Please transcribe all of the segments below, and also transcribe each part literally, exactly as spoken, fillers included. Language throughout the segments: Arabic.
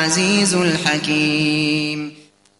العزيز الحكيم.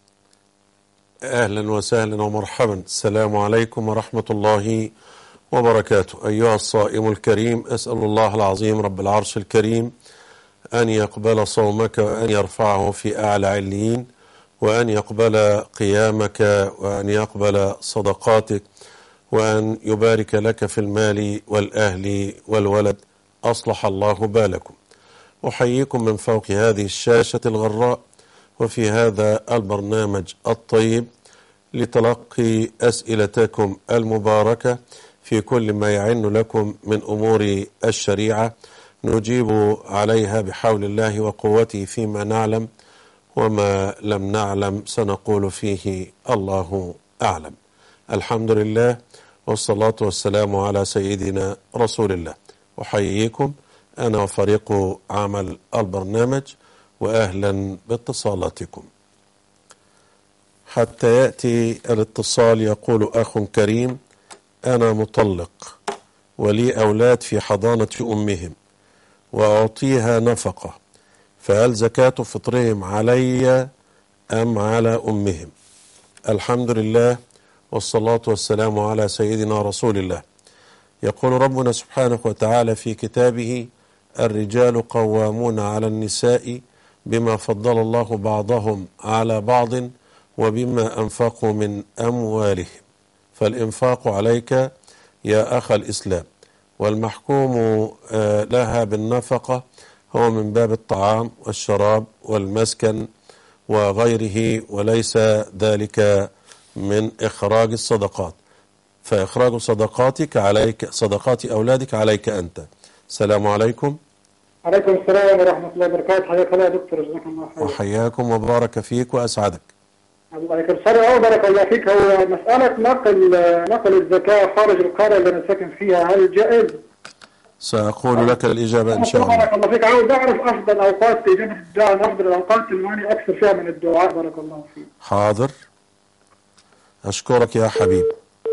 أهلا وسهلا ومرحبا. السلام عليكم ورحمة الله وبركاته. أيها الصائم الكريم، أسأل الله العظيم رب العرش الكريم أن يقبل صومك وأن يرفعه في أعلى عليين، وأن يقبل قيامك، وأن يقبل صدقاتك، وأن يبارك لك في المال والأهل والولد. أصلح الله بالكم. أحييكم من فوق هذه الشاشة الغراء وفي هذا البرنامج الطيب لتلقي أسئلتكم المباركة في كل ما يعن لكم من أمور الشريعة، نجيب عليها بحول الله وقوته فيما نعلم، وما لم نعلم سنقول فيه الله أعلم. الحمد لله والصلاة والسلام على سيدنا رسول الله. أحييكم أنا وفريق عمل البرنامج، وأهلا باتصالاتكم. حتى يأتي الاتصال يقول أخ كريم: أنا مطلق ولي أولاد في حضانة أمهم وأعطيها نفقة، فهل زكاة فطرهم علي أم على أمهم؟ الحمد لله والصلاة والسلام على سيدنا رسول الله. يقول ربنا سبحانه وتعالى في كتابه: الرجال قوامون على النساء بما فضل الله بعضهم على بعض وبما أنفقوا من أموالهم. فالإنفاق عليك يا أخ الإسلام، والمحكوم لها بالنفقة هو من باب الطعام والشراب والمسكن وغيره، وليس ذلك من إخراج الصدقات. فإخراج صدقاتك عليك، صدقات أولادك عليك أنت. السلام عليكم. عليكم السلام ورحمة الله وبركاته. حياك الله يا دكتور، جزاك الله خير. وحياكم وبارك فيك وأسعدك. الله يكرمك. سوري بارك الله فيك. هو مسألة نقل نقل الزكاة خارج القرية اللي أنا ساكن فيها، هل جائز؟ سأقول لك الإجابة إن شاء الله. بارك الله فيك. عاوز أعرف أفضل أوقات إجابة الدعاء، أفضل الأوقات اللي ماني أكثر فيها من الدعاء. بارك الله فيك. حاضر، أشكرك يا حبيب.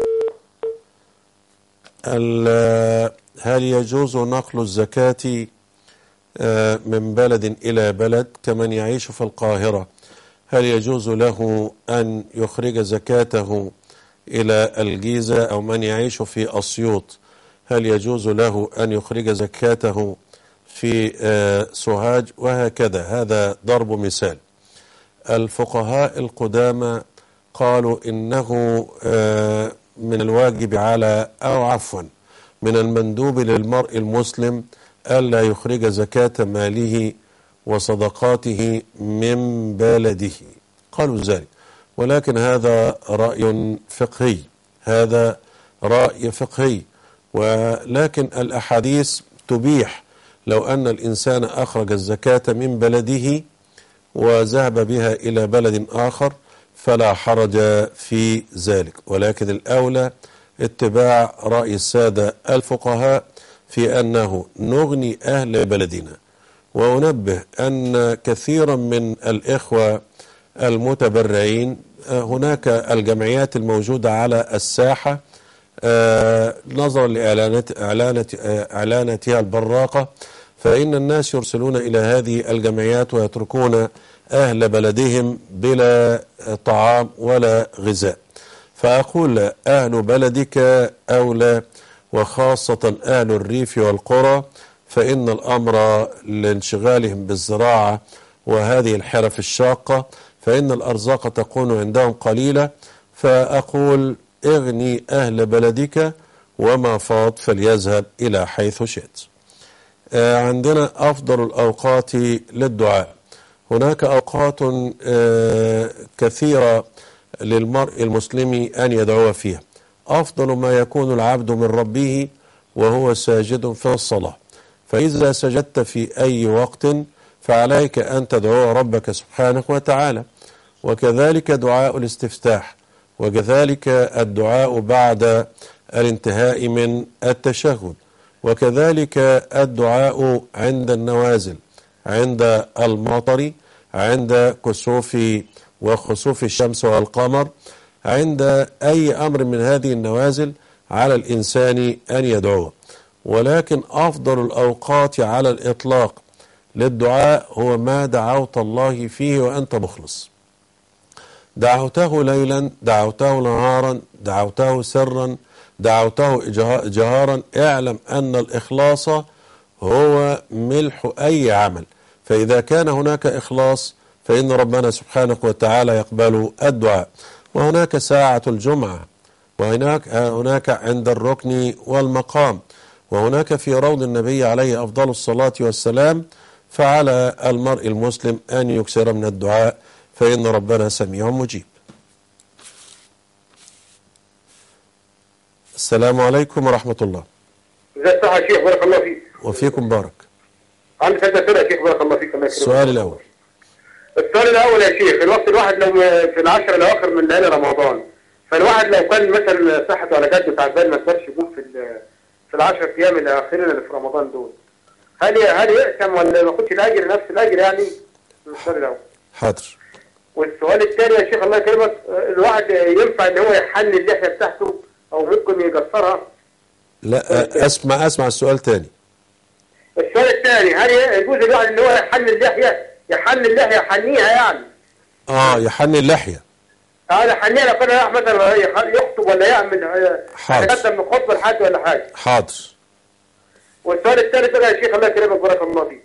هل يجوز نقل الزكاة من بلد إلى بلد كمن يعيش في القاهرة؟ هل يجوز له أن يخرج زكاته إلى الجيزة؟ أو من يعيش في أسيوط هل يجوز له أن يخرج زكاته في سوهاج؟ وهكذا. هذا ضرب مثال. الفقهاء القدامى قالوا إنه من الواجب على أو عفوا من المندوب للمرء المسلم ألا يخرج زكاة ماله وصدقاته من بلده، قالوا ذلك. ولكن هذا رأي فقهي، هذا رأي فقهي. ولكن الأحاديث تبيح لو أن الإنسان أخرج الزكاة من بلده وذهب بها إلى بلد آخر فلا حرج في ذلك. ولكن الأولى اتباع رأي السادة الفقهاء في أنه نغني أهل بلدنا. وأنبه أن كثيرا من الإخوة المتبرعين، هناك الجمعيات الموجودة على الساحة نظرا لإعلاناتها البراقة، فإن الناس يرسلون إلى هذه الجمعيات ويتركون أهل بلدهم بلا طعام ولا غذاء. فأقول أهل بلدك أولى، وخاصة أهل الريف والقرى، فإن الأمر لانشغالهم بالزراعة وهذه الحرف الشاقة، فإن الأرزاق تكون عندهم قليلة. فأقول اغني أهل بلدك، وما فاض فليذهب إلى حيث شئت. عندنا أفضل الأوقات للدعاء. هناك أوقات كثيرة للمرء المسلم أن يدعو فيها. أفضل ما يكون العبد من ربه وهو ساجد في الصلاة. فإذا سجدت في أي وقت فعليك أن تدعو ربك سبحانه وتعالى. وكذلك دعاء الاستفتاح، وكذلك الدعاء بعد الانتهاء من التشهد، وكذلك الدعاء عند النوازل، عند المطر، عند كسوف وخسوف الشمس والقمر، عند أي أمر من هذه النوازل على الإنسان أن يدعو. ولكن أفضل الأوقات على الإطلاق للدعاء هو ما دعوت الله فيه وأنت مخلص. دعوته ليلا، دعوته نهارا، دعوته سرا، دعوته جهارا، اعلم أن الإخلاص هو ملح أي عمل. فإذا كان هناك إخلاص فإن ربنا سبحانه وتعالى يقبل الدعاء. وهناك ساعة الجمعة، وهناك هناك عند الركن والمقام، وهناك في روض النبي عليه أفضل الصلاة والسلام. فعلى المرء المسلم أن يكثر من الدعاء فإن ربنا سميع مجيب. السلام عليكم ورحمة الله. ازي الصحة يا شيخ؟ بارك الله فيك. وفيكم بارك. عندي ثلاثة أسئلة يا شيخ بارك الله فيك. السؤال الأول. السؤال الأول يا شيخ، الوقت الواحد لو في العشر الأواخر من ليالي رمضان، فالواحد لو كان مثلا صحته على جد تعبان ما يقدرش يقوم في في العشر أيام الأخيرين اللي في رمضان دول، هل هل يأثم ولا ما ياخدش الأجر نفس الأجر يعني؟ السؤال الأول. حاضر. والسؤال الثاني يا شيخ الله يكرمك، الواحد ينفع إن هو يحل اللحية بتاعته أو ممكن يقصرها؟ لا اسمع اسمع السؤال تاني. السؤال الثاني، هل يجوز الواحد ان هو يحل اللحيه يحل اللحيه يحنيها يعني؟ اه يحني اللحيه. اه يحنيها لو كان راح مثلا يخطب ولا يعمل يقدم من خطبه لحد ولا حاجه. حاضر. والسؤال الثالث بقى يا شيخ الله يكرمك بارك الله فيك.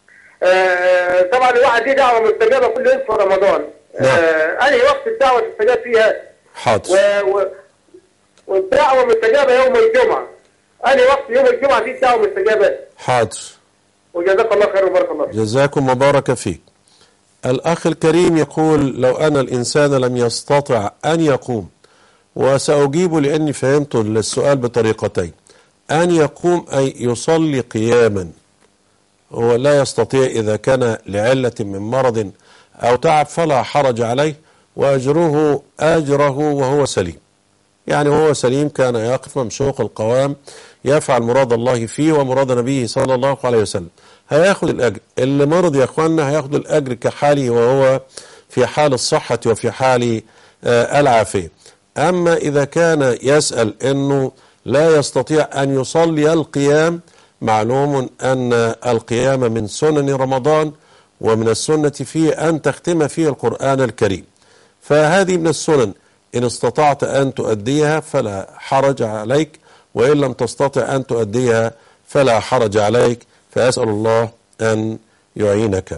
آه طبعا الواحد ليه دعوه مستجابه كل يوم في رمضان. نعم. آه انهي وقت الدعوه تستجاب فيها؟ حاضر. و... و... والدعوه مستجابه يوم الجمعه. أنا وقت يوم الجمعة في دعوة مستجابة. حاضر. وجزاك الله خير وبارك الله فيك. جزاكم وبارك فيك. الأخ الكريم يقول لو أن الإنسان لم يستطع أن يقوم، وسأجيب لأني فهمت السؤال بطريقتين. أن يقوم أي يصلي قياما، هو لا يستطيع إذا كان لعلة من مرض أو تعب فلا حرج عليه، وأجره أجره وهو سليم. يعني هو سليم كان يقف ممشوق القوام يفعل مراد الله فيه ومراد نبيه صلى الله عليه وسلم، هياخد الأجر. اللي مرض يا أخوانا هياخد الأجر كحاله وهو في حال الصحة وفي حال آه العافية. أما إذا كان يسأل أنه لا يستطيع أن يصلي القيام، معلوم أن القيام من سنن رمضان، ومن السنة فيه أن تختم فيه القرآن الكريم، فهذه من السنن. إن استطعت أن تؤديها فلا حرج عليك، وإن لم تستطع أن تؤديها فلا حرج عليك، فأسأل الله أن يعينك.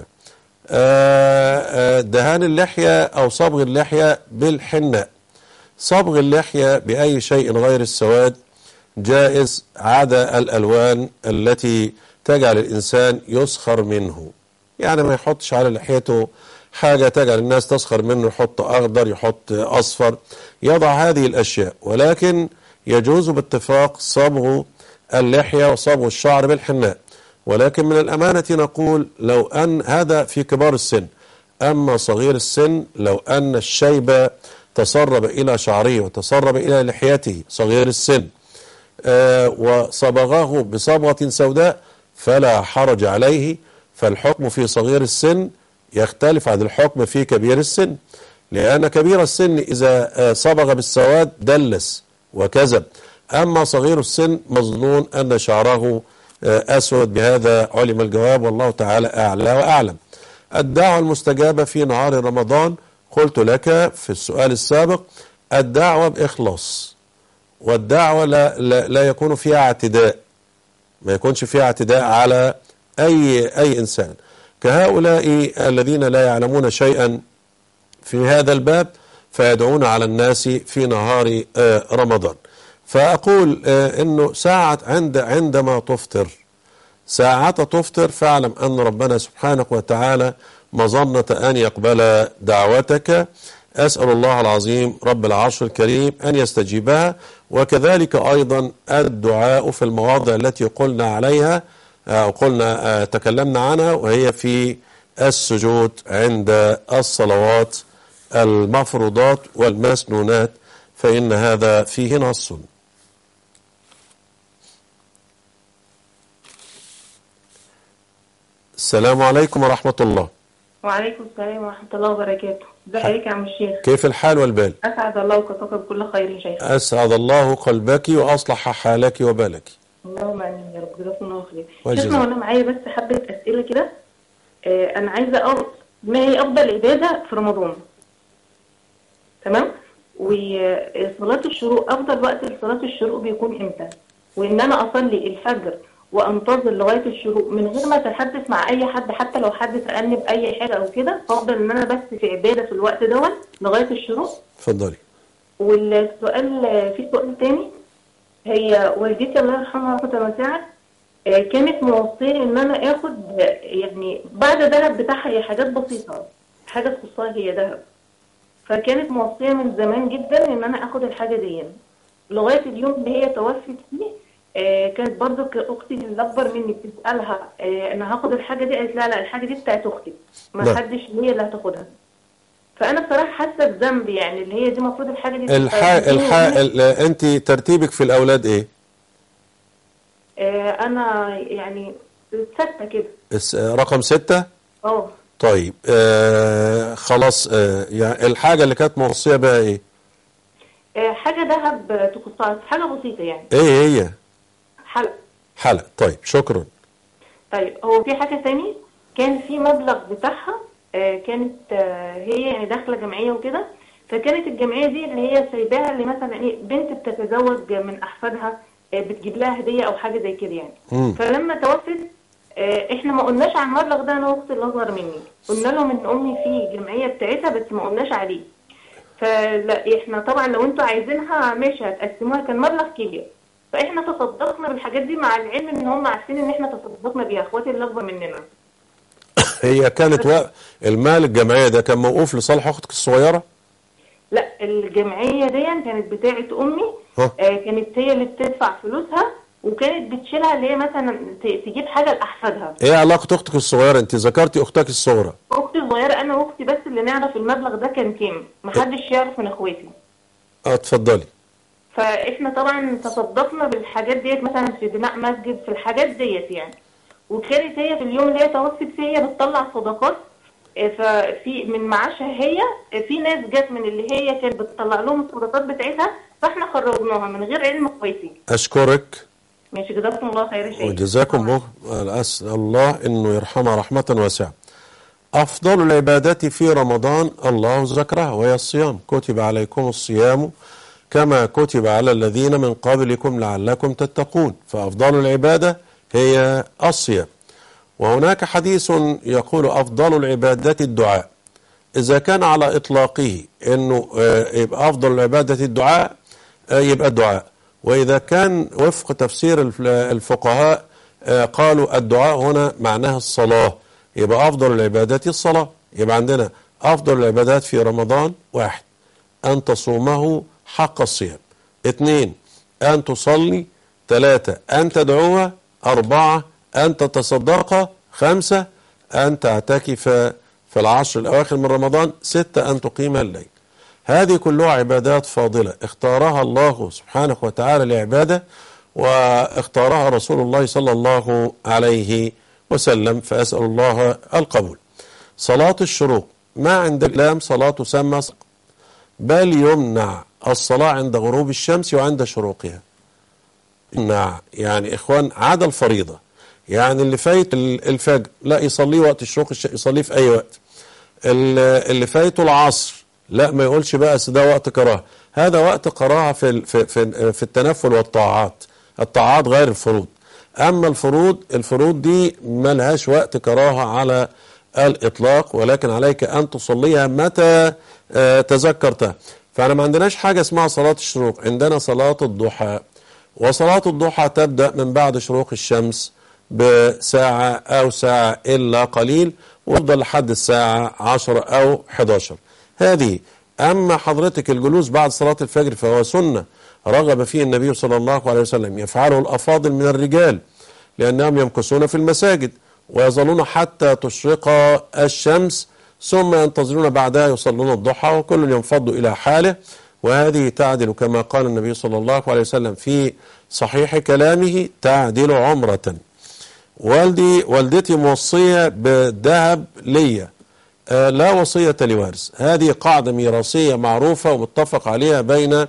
دهان اللحية أو صبغ اللحية بالحناء. صبغ اللحية بأي شيء غير السواد جائز، عدا الألوان التي تجعل الإنسان يسخر منه. يعني ما يحطش على لحيته حاجة تجعل الناس تسخر منه، يحط أخضر يحط أصفر، يضع هذه الأشياء. ولكن يجوز باتفاق صبغ اللحية وصبغ الشعر بالحناء. ولكن من الأمانة نقول لو أن هذا في كبار السن، أما صغير السن لو أن الشيب تسرب إلى شعره وتسرب إلى لحيته صغير السن آه وصبغه بصبغة سوداء فلا حرج عليه. فالحكم في صغير السن يختلف عن الحكم في كبير السن، لأن كبير السن إذا صبغ بالسواد دلس وكذب، أما صغير السن مظنون أن شعره أسود. بهذا علم الجواب والله تعالى أعلى وأعلم. الدعوة المستجابة في نهار رمضان قلت لك في السؤال السابق الدعوة بإخلاص، والدعوة لا, لا, لا يكون فيها اعتداء، ما يكونش فيها اعتداء على أي, أي إنسان، كهؤلاء الذين لا يعلمون شيئا في هذا الباب فيدعون على الناس في نهار رمضان. فأقول أنه ساعة عند عندما تفطر، ساعة تفطر فاعلم أن ربنا سبحانه وتعالى مظنة أن يقبل دعوتك. أسأل الله العظيم رب العرش الكريم أن يستجيبها. وكذلك أيضا الدعاء في المواضع التي قلنا عليها أو قلنا تكلمنا عنها، وهي في السجود عند الصلوات المفروضات والمسنونات، فإن هذا فيه نص. السلام عليكم ورحمة الله. وعليكم السلام ورحمة الله وبركاته. ازي حضرتك يا عم الشيخ؟ كيف الحال والبال؟ أسعد الله وكفاك بكل خير يا شيخ. أسعد الله قلبك وأصلح حالك وبالك. اللهم آمين يا رب، جزاكم الله خير. وجزاك. شيخنا وانا معايا بس حبة أسئلة كده آه انا عايزه اعرف ما هي افضل عباده في رمضان. تمام. وصلاه الشروق، افضل وقت لصلاه الشروق بيكون امتى؟ وان انا اصلي الفجر وانتظر لغايه الشروق من غير ما اتحدث مع اي حد، حتى لو حد سالني باي حاجه او كده، فافضل ان انا بس في عباده في الوقت دوت لغايه الشروق. اتفضلي. والسؤال، في سؤال تاني، هي والدتي الله يرحمها رحمه واسعه كانت موصيه ان انا اخد يعني بعد ذهب بتاعها، هي حاجات بسيطه، حاجه تخصها هي ذهب، فكانت موصيه من زمان جدا ان انا اخد الحاجه دي لغايه اليوم اللي هي توفت فيه. آه كانت برضو اختي اللي اكبر مني بتسالها آه انا هاخد الحاجه دي، قالت لا لا الحاجه دي بتاعت اختي، ما حدش هي اللي هتاخدها. فانا بصراحه حاسه بذنب، يعني اللي هي دي المفروض الحاجه دي الحق الحق انت ترتيبك في الاولاد ايه؟ آه انا يعني ستة كده. رقم ستة؟ اه. طيب آه خلاص. آه يعني الحاجه اللي كانت موصيه بها ايه؟ آه حاجه ذهب تخصها، حاجه بسيطه يعني. ايه هي؟ حلق. حلق. طيب شكرا. طيب هو في حاجه ثانيه، كان في مبلغ بتاعها آه كانت آه هي يعني داخله جمعيه وكده، فكانت الجمعيه دي اللي هي سايباها اللي مثلا ايه بنت بتتزوج من احفادها آه بتجيب لها هديه او حاجه زي كده يعني. مم. فلما توفت آه احنا ما قلناش عن المبلغ ده، انا واختي اللي اصغر مني قلنا لهم ان امي في جمعيه بتاعتها بس ما قلناش عليه. فلا احنا طبعا لو انتوا عايزينها ماشي هتقسموها، كان مبلغ كبير، فاحنا تصدقنا بالحاجات دي مع العلم ان هم عارفين ان احنا تصدقنا بيها، اخواتي اللي اكبر مننا. هي كانت و... المال الجمعيه ده كان موقوف لصالح اختك الصغيره؟ لا الجمعيه دي كانت بتاعه امي. آه كانت هي اللي بتدفع فلوسها، وكانت بتشيلها اللي هي مثلا تجيب حاجه لاحفادها. ايه علاقه اختك الصغيره؟ انت ذكرتي اختك الصغرى. اختي الصغيره انا واختي بس اللي نعرف المبلغ ده كان كام، محدش يعرف من اخواتي. اه اتفضلي. فاحنا طبعا تصدقنا بالحاجات ديت مثلا في بناء مسجد، في الحاجات ديت يعني. وكانت هي في اليوم اللي هي توفت فيه هي بتطلع صدقات، ففي من معاشها هي في ناس جت من اللي هي كانت بتطلع لهم الصدقات بتاعتها، فاحنا خرجناها من غير علم اخواتي. اشكرك. ماشي، جزاكم الله خير يا شيخ. وجزاكم الله. اسال الله انه يرحمها رحمه واسعه. افضل العبادات في رمضان الله ذكرها وهي الصيام، كتب عليكم الصيام كما كتب على الذين من قبلكم لعلكم تتقون، فافضل العباده هي الصيام. وهناك حديث يقول أفضل العبادات الدعاء. إذا كان على إطلاقه أنه يبقى أفضل العبادة الدعاء يبقى الدعاء، وإذا كان وفق تفسير الفقهاء قالوا الدعاء هنا معناها الصلاة، يبقى أفضل العبادات الصلاة. يبقى عندنا أفضل العبادات في رمضان: واحد أن تصومه حق الصيام، اثنين أن تصلي، ثلاثة أن تدعوها، أربعة أن تتصدق، خمسة أن تعتكف في العشر الأواخر من رمضان، ستة أن تقيم الليل. هذه كلها عبادات فاضلة اختارها الله سبحانه وتعالى لعبادة، واختارها رسول الله صلى الله عليه وسلم، فأسأل الله القبول. صلاة الشروق ما عند الإسلام صلاة تسمى، بل يمنع الصلاة عند غروب الشمس وعند شروقها. يمنع يعني إخوان عدا الفريضة، يعني اللي فايت الفجر لا يصليه وقت الشروق، يصليه في أي وقت. اللي فايته العصر لا ما يقولش بقى ده وقت كراهه، هذا وقت كراهه في في في, في التنفل والطاعات، الطاعات غير الفروض. اما الفروض الفروض دي ما لهاش وقت كراهه على الاطلاق، ولكن عليك ان تصليها متى تذكرتها. فانا ما عندناش حاجه اسمها صلاه الشروق، عندنا صلاه الضحى، وصلاه الضحى تبدا من بعد شروق الشمس بساعه او ساعه الا قليل، ويفضل لحد الساعه عشرة او حداشر. هذه. أما حضرتك الجلوس بعد صلاة الفجر فهو سنة رغب فيه النبي صلى الله عليه وسلم، يفعله الأفاضل من الرجال لأنهم يمكثون في المساجد ويظلون حتى تشرق الشمس، ثم ينتظرون بعدها يصلون الضحى، وكل ينفض إلى حاله. وهذه تعدل كما قال النبي صلى الله عليه وسلم في صحيح كلامه: تعدل عمرة. والدي والدتي موصية بالذهب ليا، آه لا وصية لوارث. هذه قاعدة ميراثية معروفة ومتفق عليها بين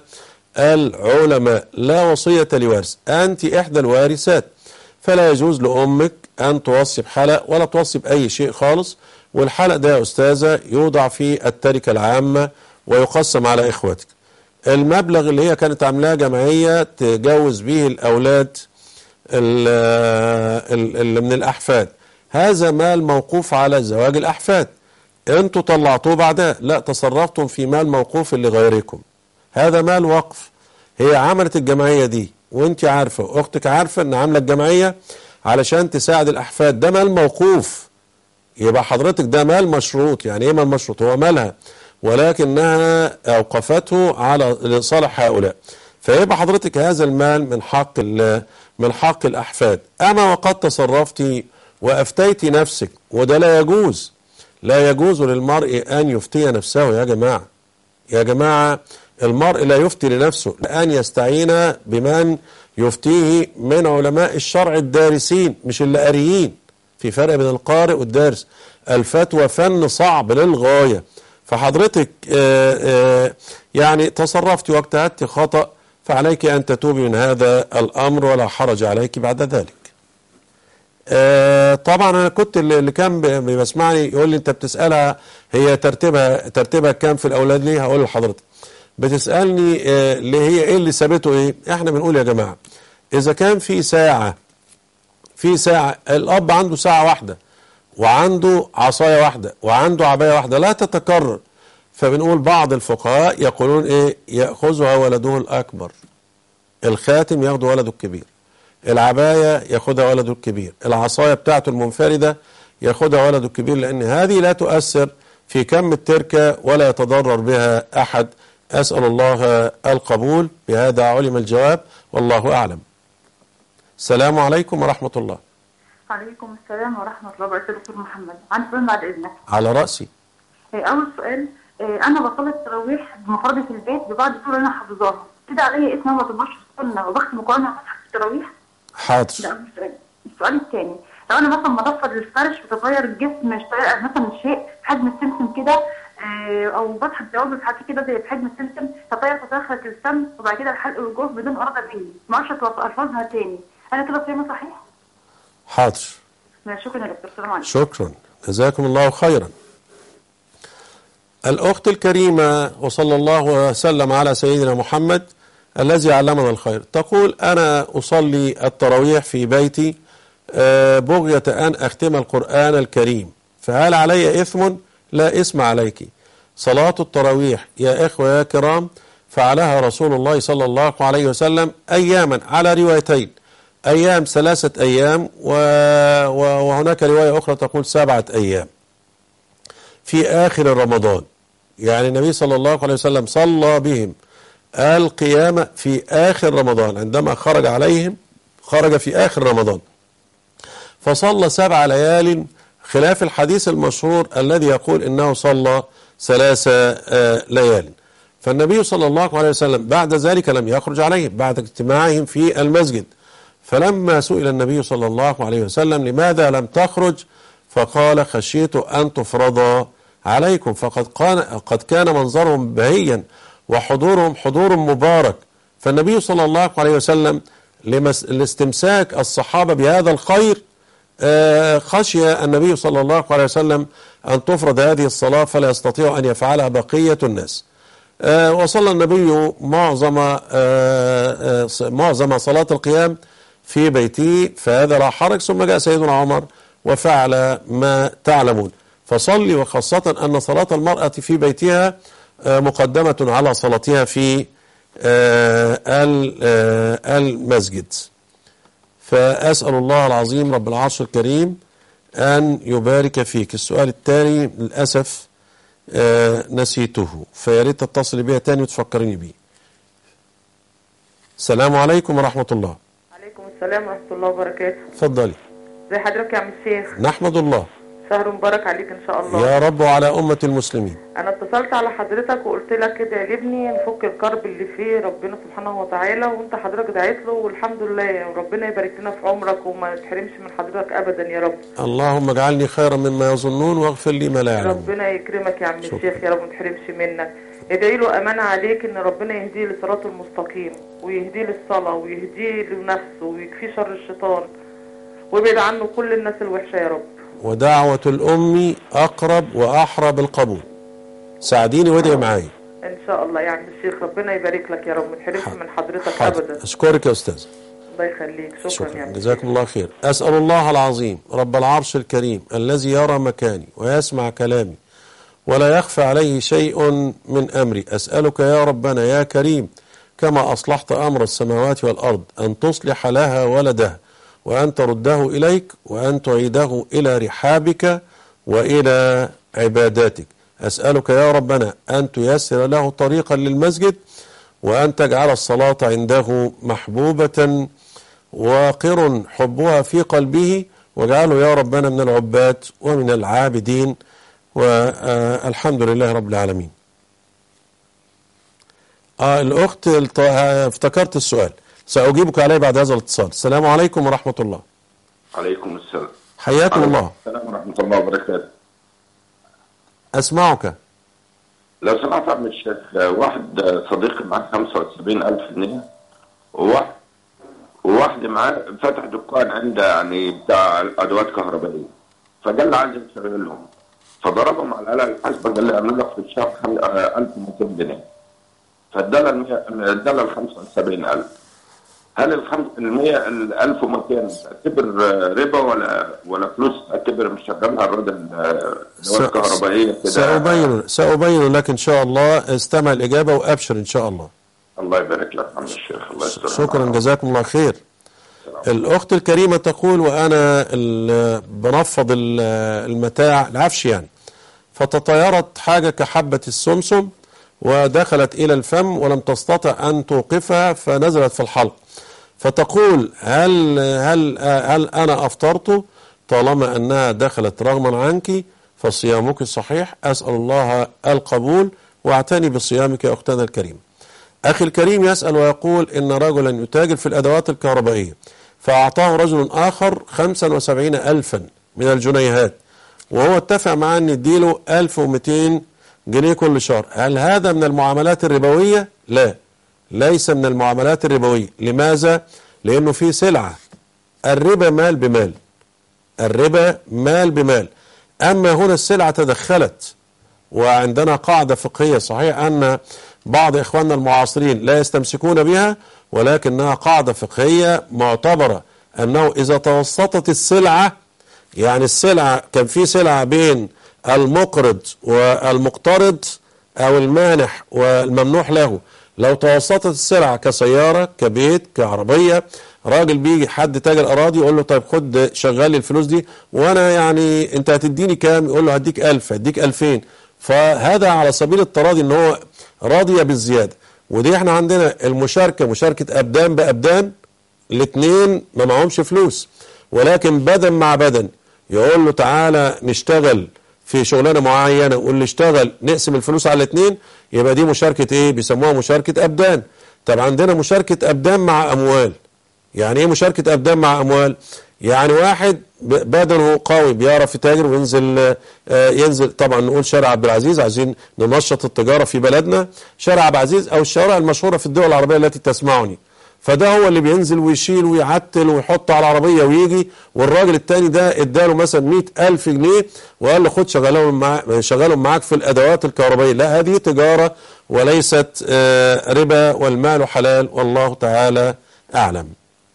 العلماء، لا وصية لوارث. أنت إحدى الوارثات، فلا يجوز لأمك أن توصي بحلق ولا توصي بأي شيء خالص. والحلق ده يا أستاذة يوضع في التركة العامة ويقسم على إخواتك. المبلغ اللي هي كانت عاملاه جمعية تجوز به الأولاد اللي من الأحفاد، هذا مال موقوف على زواج الأحفاد، انتوا طلعتوه بعدها، لا تصرفتم في مال موقوف لغيركم، هذا مال وقف. هي عملت الجمعية دي وانت عارفة واختك عارفة ان عاملة الجمعية علشان تساعد الأحفاد، ده مال موقوف، يبقى حضرتك ده مال مشروط. يعني ايه مال مشروط؟ هو مالها ولكنها أوقفته على لصالح هؤلاء، فيبقى حضرتك هذا المال من حق من حق الأحفاد. أما وقد تصرفتي وأفتيتي نفسك، وده لا يجوز، لا يجوز للمرء أن يفتي نفسه. يا جماعة يا جماعة المرء لا يفتي لنفسه، لأن يستعين بمن يفتيه من علماء الشرع الدارسين مش اللي قاريين. في فرق بين القارئ والدارس. الفتوى فن صعب للغاية. فحضرتك آآ آآ يعني تصرفتي واجتهدت خطأ، فعليك أن تتوبي من هذا الأمر ولا حرج عليك بعد ذلك. طبعا أنا كنت اللي كان بيسمعني يقول لي أنت بتسألها هي ترتيبها ترتيبها كام في الأولاد ليه؟ هقول لحضرتك بتسألني اللي هي إيه اللي سابته إيه؟ إحنا بنقول يا جماعة إذا كان في ساعة في ساعة الأب عنده ساعة واحدة وعنده عصاية واحدة وعنده عباية واحدة لا تتكرر، فبنقول بعض الفقهاء يقولون ايه؟ يأخذها ولده الأكبر، الخاتم ياخده ولده الكبير، العباية ياخدها ولده الكبير، العصاية بتاعته المنفردة ياخدها ولده الكبير، لأن هذه لا تؤثر في كم التركة ولا يتضرر بها أحد. أسأل الله القبول. بهذا علم الجواب والله أعلم. السلام عليكم ورحمة الله. عليكم السلام ورحمة الله وبركاته. دكتور محمد عندي سؤال بعد إذنك. على رأسي. أول سؤال، أنا بصلي التراويح بمفردة في البيت ببعض السور أنا حافظاها، كده عليا اسمها ما تبقاش سنة وبختم القرآن في التراويح؟ حاضر. ده أول سؤال. السؤال الثاني، لو أنا مثلا بضفر للفرش بتغير الجسم مثلا شيء حجم السمسم كده أو بسحب جواب حاجة كده زي حجم السمسم تطير تدخل الفم وبعد كده الحلق والجوف بدون إرادة مني، ما أعرفش ألفظها تاني، أنا كده صيامي صحيح؟ حاضر. شكرا يا دكتور. السلام عليكم. شكرا جزاكم الله خيرا. الأخت الكريمة وصلى الله وسلم على سيدنا محمد الذي علمنا الخير تقول أنا أصلي التراويح في بيتي بغية أن أختم القرآن الكريم، فهل علي إثم؟ لا إثم عليك. صلاة التراويح يا إخوة يا كرام فعلها رسول الله صلى الله عليه وسلم أياما على روايتين، أيام ثلاثة أيام وهناك رواية أخرى تقول سبعة أيام في آخر رمضان. يعني النبي صلى الله عليه وسلم صلى بهم القيامة في آخر رمضان، عندما خرج عليهم خرج في آخر رمضان فصلى سبع ليال، خلاف الحديث المشهور الذي يقول إنه صلى ثلاث ليال. فالنبي صلى الله عليه وسلم بعد ذلك لم يخرج عليهم بعد اجتماعهم في المسجد، فلما سئل النبي صلى الله عليه وسلم لماذا لم تخرج فقال خشيت أن تفرض عليكم، فقد كان قد كان منظرهم بهيا وحضورهم حضور مبارك. فالنبي صلى الله عليه وسلم لاستمساك الصحابة بهذا الخير خشي النبي صلى الله عليه وسلم أن تفرض هذه الصلاة فلا يستطيع أن يفعلها بقية الناس. وصلى النبي معظم معظم صلاة القيام في بيته فهذا لا حرج. ثم جاء سيدنا عمر وفعل ما تعلمون. فصلي، وخاصة أن صلاة المرأة في بيتها مقدمة على صلاتها في المسجد. فأسأل الله العظيم رب العرش الكريم أن يبارك فيك. السؤال الثاني للأسف نسيته، فياريت تتصل بي تاني وتفكريني بيه. السلام عليكم ورحمة الله. عليكم السلام ورحمة الله وبركاته. اتفضلي. زي حضرتك يا عم الشيخ؟ نحمد الله. شهر مبارك عليك ان شاء الله يا رب وعلى أمة المسلمين. انا اتصلت على حضرتك وقلت لك كده يعجبني نفك الكرب اللي فيه ربنا سبحانه وتعالى، وانت حضرتك دعيت له والحمد لله، وربنا يبارك لنا في عمرك وما تحرمش من حضرتك ابدا يا رب. اللهم اجعلني خيرا مما يظنون واغفر لي ما لا يعلمون. ربنا يكرمك يا عم الشيخ يا رب، ما تحرمش منك. ادعي له امانه عليك ان ربنا يهديه لصراطه المستقيم ويهديه للصلاه ويهديه لنفسه ويكفيه شر الشيطان وابعد عنه كل الناس الوحشه يا رب. ودعوة الأم أقرب وأحرى بالقبول. ساعديني وادعي معايا ان شاء الله يا عم الشيخ، ربنا يبارك لك يا رب، ما تحرمش من حضرتك حاضر. ابدا. اشكرك يا استاذ. الله يخليك. شكرا, شكرا. يا عم جزاكم الله خير. أسأل الله العظيم رب العرش الكريم الذي يرى مكاني ويسمع كلامي ولا يخفى عليه شيء من أمري، أسألك يا ربنا يا كريم كما أصلحت أمر السماوات والأرض أن تصلح لها ولدها وأن ترده إليك وأن تعيده إلى رحابك وإلى عباداتك. أسألك يا ربنا أن تيسر له طريقا للمسجد وأن تجعل الصلاة عنده محبوبة وقر حبها في قلبه، واجعله يا ربنا من العباد ومن العابدين، والحمد لله رب العالمين. آه الأخت افتكرت السؤال، سأجيبك عليه بعد هذا الاتصال. السلام عليكم ورحمة الله. عليكم السلام. حياكم الله. السلام ورحمة الله وبركاته. أسمعك. لو سمحت عم الشيخ، واحد صديقي معاه خمسة وسبعين ألف جنيه وواحد وواحد معاه فتح دكان عنده يعني بتاع أدوات كهربائية، فقال لي عايز يشتغلهم، فضربهم على الآلة الحاسبة قال لي أعمل لك في الشهر ألف ومئتين جنيه، فاداله اداله ال خمسة وسبعين ألف. هل ال ألف ومئتين تعتبر ربا ولا ولا فلوس تعتبر مشغلها الراجل الادوات الكهربائيه كده؟ سأبين سأبين لك ان شاء الله. استمع الاجابه وابشر ان شاء الله. الله يبارك لك عم الشيخ. الله يستر. شكرا جزاكم الله خير. الاخت الكريمه تقول وانا بنفض المتاع العفش يعني، فتطيرت حاجه كحبه السمسم ودخلت الى الفم ولم تستطع ان توقفها فنزلت في الحلق، فتقول هل هل هل انا افطرت طالما انها دخلت رغما عنك فصيامك صحيح؟ اسال الله القبول واعتني بصيامك يا اختنا الكريمه. اخي الكريم يسال ويقول ان رجلا يتاجر في الادوات الكهربائيه فاعطاه رجل اخر خمسا وسبعين الفا من الجنيهات وهو اتفق معاه ان يديله ألف ومئتين جنيه كل شهر، هل هذا من المعاملات الربويه؟ لا، ليس من المعاملات الربوية. لماذا؟ لأنه في سلعة. الربا مال بمال، الربا مال بمال. أما هنا السلعة تدخلت، وعندنا قاعدة فقهية صحيح أن بعض إخواننا المعاصرين لا يستمسكون بها، ولكنها قاعدة فقهية معتبرة أنه إذا توسطت السلعة، يعني السلعة كان في سلعة بين المقرض والمقترض أو المانح والممنوح له، لو توسطت السلعة كسيارة كبيت كعربية، راجل بيجي حد تاجر أراضي يقول له طيب خد شغال لي الفلوس دي وأنا يعني أنت هتديني كام؟ يقول له هديك ألف، هديك ألفين، فهذا على سبيل التراضي إن هو راضية بالزيادة. ودي احنا عندنا المشاركة مشاركة أبدان بأبدان، الاثنين ما معهمش فلوس، ولكن بدن مع بدن يقول له تعالى نشتغل في شغلانه معينه، واللي اشتغل نقسم الفلوس على الاثنين، يبقى دي مشاركه ايه؟ بيسموها مشاركه ابدان. طب عندنا مشاركه ابدان مع اموال. يعني ايه مشاركه ابدان مع اموال؟ يعني واحد بدنه قوي بيعرف يتاجر وينزل آه ينزل، طبعا نقول شارع عبد العزيز، عايزين ننشط التجاره في بلدنا، شارع عبد العزيز او الشوارع المشهوره في الدول العربيه التي تسمعني، فده هو اللي بينزل ويشيل ويعتل ويحط على العربية ويجي، والراجل التاني ده اداله مثلا مئة ألف جنيه وقال له خد شغلهم معاك شغلهم معاك في الأدوات الكهربائية. لا، هذه تجارة وليست ربا، والمال حلال والله تعالى أعلم.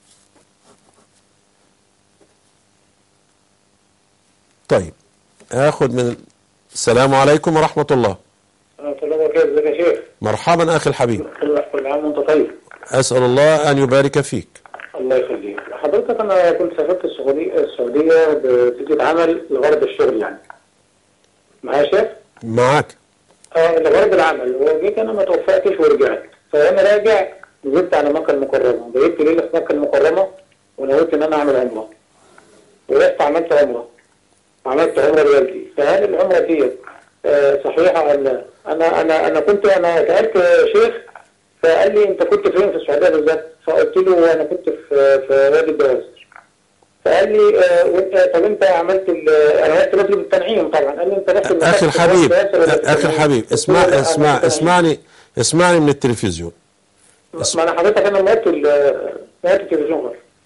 طيب آخذ من السلام عليكم ورحمة الله. السلام عليكم. ازيك يا شيخ؟ مرحبا أخي الحبيب. كل عام وانت طيب. أسأل الله أن يبارك فيك. الله يخليك. حضرتك أنا كنت سافرت السعودية السعودية بتجيب عمل لغرض الشغل يعني. معايا يا شيخ؟ معاك. اه لغرض العمل، وجيت أنا ما توفقتش ورجعت، فأنا راجع نزلت على مكة المكرمة، بقيت ليلة في مكة المكرمة ونويت إن أنا أعمل عمرة. ورحت عملت عمرة. عملت عمرة لوالدي، فهل العمرة ديت آه صحيحة ولا لا؟ أنا أنا أنا كنت أنا سألت شيخ فقال لي انت كنت فين في السعوديه بالذات؟ فقلت له انا كنت في في وادي الجوازر. فقال لي اه وانت طب انت عملت انا قلت له بالتنعيم طبعا، قال لي انت رحت اخي الحبيب اخي الحبيب اسمع اسمع اسمعني اسمعني من التلفزيون. ما انا حضرتك انا موت موت التلفزيون.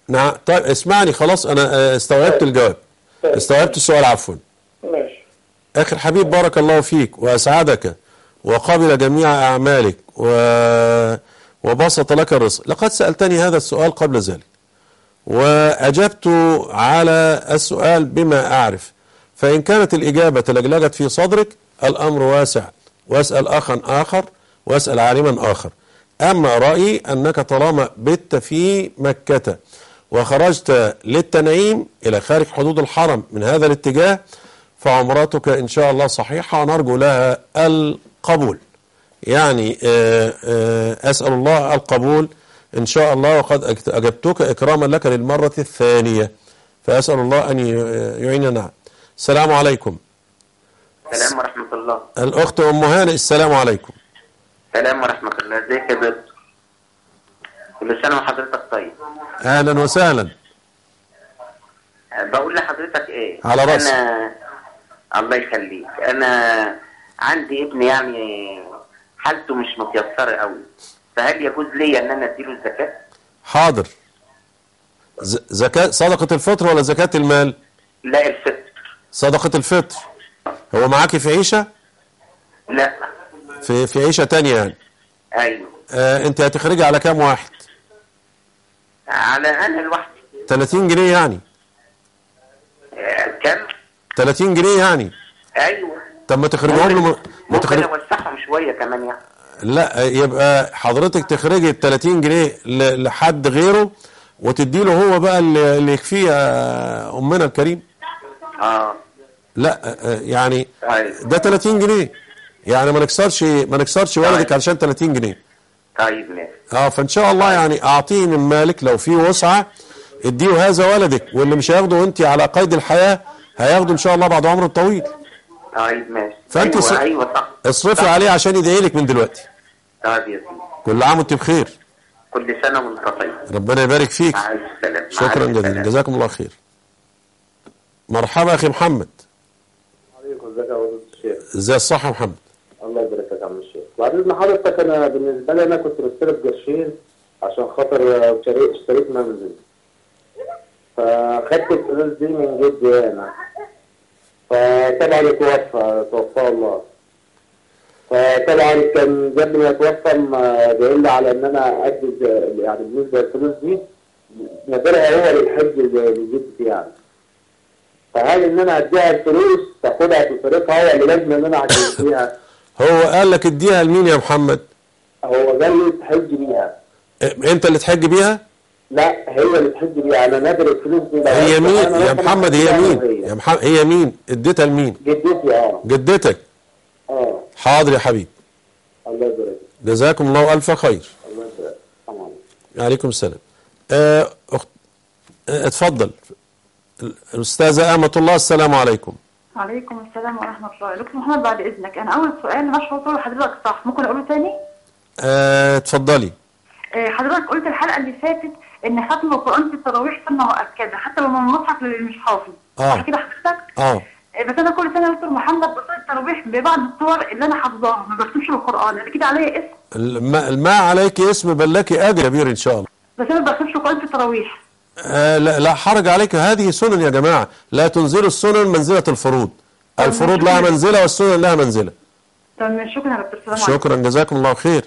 نعم. طيب اسمعني خلاص، انا استوعبت الجواب، استوعبت السؤال عفوا. ماشي. اخي الحبيب بارك الله فيك واسعدك وقبل جميع اعمالك و... وبسط لك الرزق. لقد سألتني هذا السؤال قبل ذلك واجبت على السؤال بما اعرف، فان كانت الاجابة لجلجت في صدرك الامر واسع، واسأل اخا اخر واسأل عالما اخر. اما رأيي انك طالما بت في مكة وخرجت للتنعيم الى خارج حدود الحرم من هذا الاتجاه فعمرتك ان شاء الله صحيحة ونرجو لها القبول. يعني اسأل الله القبول ان شاء الله، وقد اجبتك اكراما لك للمرة الثانية، فاسأل الله ان يعيننا. السلام عليكم. السلام ورحمة الله. الاخت ام هانئ السلام عليكم. السلام ورحمة الله. ازيك يا دكتور؟ كل سنة وحضرتك طيب. اهلا وسهلا. بقول لحضرتك ايه؟ على رأسي. انا الله يخليك، انا عندي ابن يعني حالته مش متيسرة قوي، فهل يجوز لي ان انا اديله الزكاة؟ حاضر. ز... زكاة صدقة الفطر ولا زكاة المال؟ لا الفطر. صدقة الفطر. هو معاكي في عيشة؟ لا. في في عيشة تانية يعني. ايوه. آه انت هتخرجي على كام واحد؟ على انا لوحدي. ثلاثين جنيه يعني. آه كم؟ ثلاثين جنيه يعني. ايوه. طب ما تخرجهم له م... ممكن تخرج... اوسعهم شوية كمان يعني. لا يبقى حضرتك تخرجي ال ثلاثين جنيه ل... لحد غيره وتدي له هو بقى اللي, اللي يكفيه يا امنا الكريم. اه. لا آه يعني طيب. ده ثلاثين جنيه يعني ما نكسرش ما نكسرش ولدك علشان ثلاثين جنيه. طيب ماشي. اه فان شاء الله يعني اعطيه من مالك لو في وسعه، اديه هذا ولدك، واللي مش هياخده وانت على قيد الحياه هياخده ان شاء الله بعد عمر طويل. طيب ماشي. فانت ايوه ص... ايوه صح. اصرفي صح. عليه عشان يدعي لك من دلوقتي. طيب يا سيدي. كل عام وانت بخير. كل سنه وانت طيب. ربنا يبارك فيك. مع السلامه. شكرا جزيلا، جزاكم الله خير. مرحبا اخي محمد. عليكم ازيك يا فضيلة الشيخ؟ ازاي الصحه يا محمد؟ الله يبارك فيك يا عم الشيخ. بعد اذن حضرتك انا بالنسبه لي انا كنت مستلف قرشين عشان خاطر اشتريت اشتريت منزل، فخدت الفلوس دي من جدي انا، فطبعا اتوفى توفاه الله، فطبعا كان قبل ما يتوفى جاي لي على ان انا ادي يعني بالنسبه للفلوس دي نادرها هو للحج لجدتي يعني، فهل ان انا اديها الفلوس تاخدها تصرفها هو اللي لازم ان انا اعجز هو قال لك اديها لمين يا محمد؟ هو قال لي تحج بيها. انت اللي تحج بيها؟ لا هي اللي تحج بيها، انا نادر الفلوس دي. هي مين يا محمد؟ هي مين يا محمد؟ هي مين اديتها لمين؟ جدتي. اه جدتك. اه حاضر يا حبيبي. الله يبارك. جزاكم الله الف خير. الله يبارك. تمام. عليكم السلام. آه أخت... آه اتفضل الاستاذه امه الله السلام عليكم. وعليكم السلام ورحمه الله. دكتور محمد بعد اذنك انا اول سؤال مش هقوله لحضرتك صح، ممكن اقوله تاني؟ آه اتفضلي. آه حضرتك قلت الحلقه اللي فاتت ان ختم القران في التراويح سنه مؤكده حتى لو من المصحف للي مش حافظ. اه صح كده حضرتك؟ اه بس انا كل سنه يا دكتور محمد بصلي التراويح ببعض الصور اللي انا حافظاها، ما بكتبش القران، انا كده عليا اسم؟ ما, ما عليك اسم بل لك اجر كبير ان شاء الله. بس انا ما بكتبش القران في التراويح. آه لا, لا حرج عليك، هذه سنن يا جماعه، لا تنزلوا السنن منزله الفروض. الفروض لها منزله والسنن لها منزله. تمام شكرا يا دكتور. السلام عليكم. شكرا جزاكم الله خير.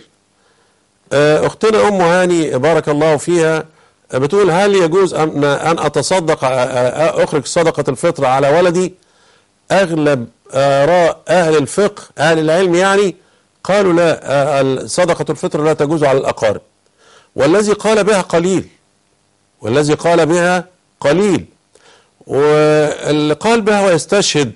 آه اختنا ام هاني بارك الله فيها بتقول هل يجوز ان ان اتصدق اخرج صدقه الفطر على ولدي؟ اغلب اراء اهل الفقه اهل العلم يعني قالوا لا، صدقه الفطر لا تجوز على الاقارب، والذي قال بها قليل والذي قال بها قليل واللي قال بها ويستشهد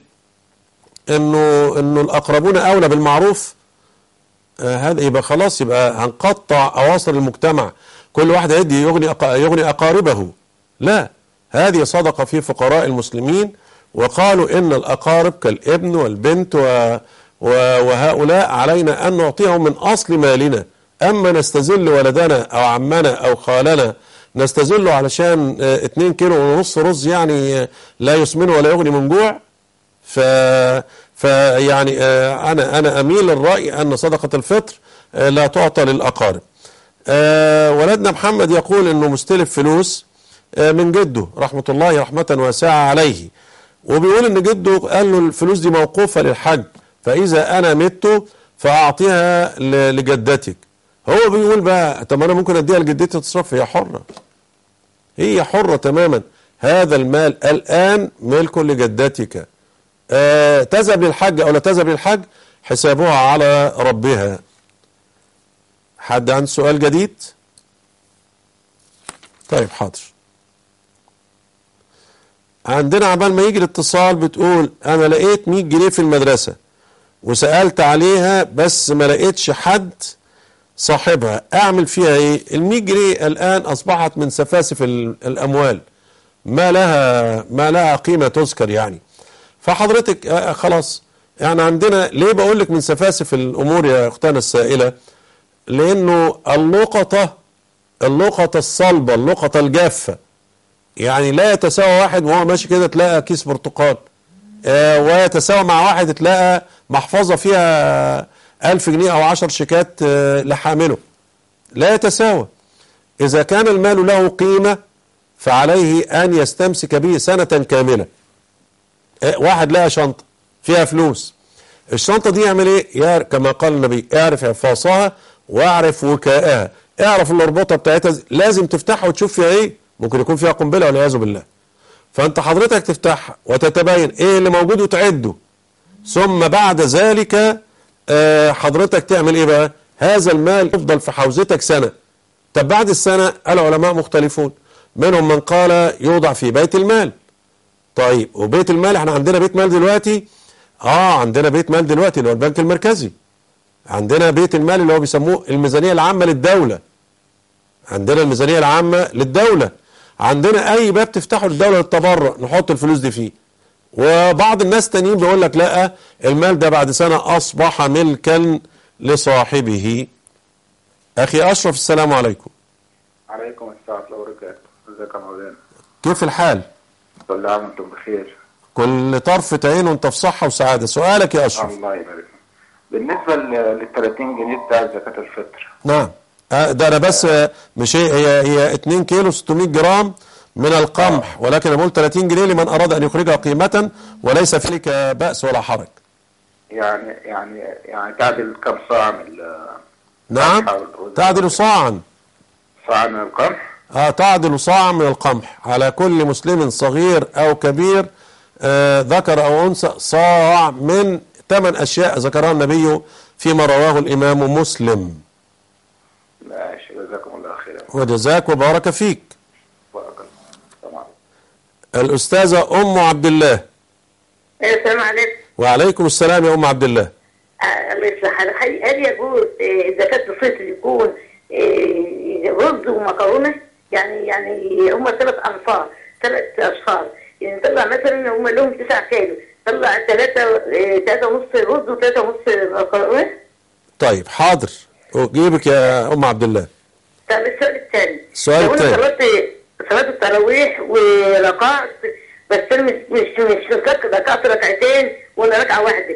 انه انه الاقربون اولى بالمعروف، آه هذا يبقى خلاص، يبقى هنقطع اواصر المجتمع، كل واحد يدي يغني يغني اقاربه. لا، هذه صدقه في فقراء المسلمين، وقالوا ان الاقارب كالابن والبنت و وهؤلاء علينا ان نعطيهم من اصل مالنا، اما نستذل ولدنا او عمنا او خالنا نستذله علشان اه اتنين كيلو ونص رز يعني لا يسمن ولا يغني من جوع. ف فيعني اه انا انا اميل للراي ان صدقه الفطر اه لا تعطى للاقارب. اه ولدنا محمد يقول انه مستلف فلوس من جده رحمة الله رحمة واسعة عليه، وبيقول ان جده قال له الفلوس دي موقوفة للحج، فاذا انا مت فاعطيها لجدتك. هو بيقول بقى طب انا ممكن اديها لجدتي تصرف، هي حرة، هي حرة تماما، هذا المال الان ملك لجدتك، آه تذهب للحج او لا تذهب للحج حسابها على ربها. حد عنده سؤال جديد؟ طيب حاضر. عندنا عبال ما يجي الاتصال بتقول انا لقيت مية جنيه في المدرسة وسألت عليها بس ما لقيتش حد صاحبها، اعمل فيها ايه؟ المية جنيه الان اصبحت من سفاسف الاموال، ما لها ما لها قيمة تذكر يعني. فحضرتك آه خلاص يعني عندنا، ليه بقول لك من سفاسف الامور يا اختنا السائلة؟ لانه اللقطة اللقطة الصلبة، اللقطة الجافة، يعني لا يتساوى واحد وهو ماشي كده تلاقى كيس برتقال، آه ويتساوى مع واحد تلاقى محفظة فيها ألف جنيه أو عشر شيكات آه لحامله، لا يتساوى. إذا كان المال له قيمة فعليه أن يستمسك به سنة كاملة. آه واحد لقى شنطة فيها فلوس، الشنطة دي يعمل إيه؟ كما قال النبي اعرف عفاصها واعرف وكائها، اعرف الاربطة بتاعتها، لازم تفتحها وتشوف فيها إيه، ممكن يكون فيها قنبلة والعياذ بالله. فأنت حضرتك تفتحها وتتبين إيه اللي موجود وتعده، ثم بعد ذلك آه حضرتك تعمل إيه بقى؟ هذا المال يفضل في حوزتك سنة. طب بعد السنة العلماء مختلفون، منهم من قال يوضع في بيت المال. طيب وبيت المال احنا عندنا بيت مال دلوقتي؟ اه عندنا بيت مال دلوقتي اللي هو البنك المركزي، عندنا بيت المال اللي هو بيسموه الميزانية العامة للدولة، عندنا الميزانية العامة للدولة، عندنا اي باب تفتحه للدولة للتبرع نحط الفلوس دي فيه. وبعض الناس تانيين بيقول لك لا، المال ده بعد سنة اصبح ملكا لصاحبه. اخي اشرف السلام عليكم. عليكم السلام ورحمة الله وبركاته. ازيك يا مولانا؟ كيف الحال؟ كل عام وانتم بخير. كل طرفة عين وانت في صحة وسعادة. سؤالك يا اشرف. الله يبارك. بالنسبة لل ثلاثين جنيه بتاع زكاة الفطر. نعم ده انا بس مش هي هي, هي اتنين كيلو ستمائة جرام من القمح، ولكن انا بقول ثلاثين جنيه لمن اراد ان يخرجها قيمة وليس في ذلك بأس ولا حرج. يعني يعني يعني تعدل كم صاع من نعم تعدل صاعا. صاع من القمح؟ اه تعدل صاعا من القمح على كل مسلم صغير او كبير، آه ذكر او انثى، صاع من ثمان اشياء ذكرها النبي فيما رواه الامام مسلم. ماشي جزاكم الله خيرا. وجزاك وبارك فيك. بارك الله. الأستاذة أم عبد الله. السلام عليكم. وعليكم السلام يا أم عبد الله. الله يصلح حالك. هل يجوز زكاة الفطر يكون رز ومكرونة؟ يعني يعني هم ثلاث أنفار ثلاث أصفار، يعني طلع مثلا هم لهم تسع كيلو، طلع ثلاثة ثلاثة ونص رز وثلاثة ونص مكرونة. طيب حاضر أجيبك يا أم عبد الله. طب السؤال الثاني، السؤال الثاني لو أنا صليت صلاة التراويح وركعت، بس أنا مش مش مش ركعت ركعتين ولا ركعة واحدة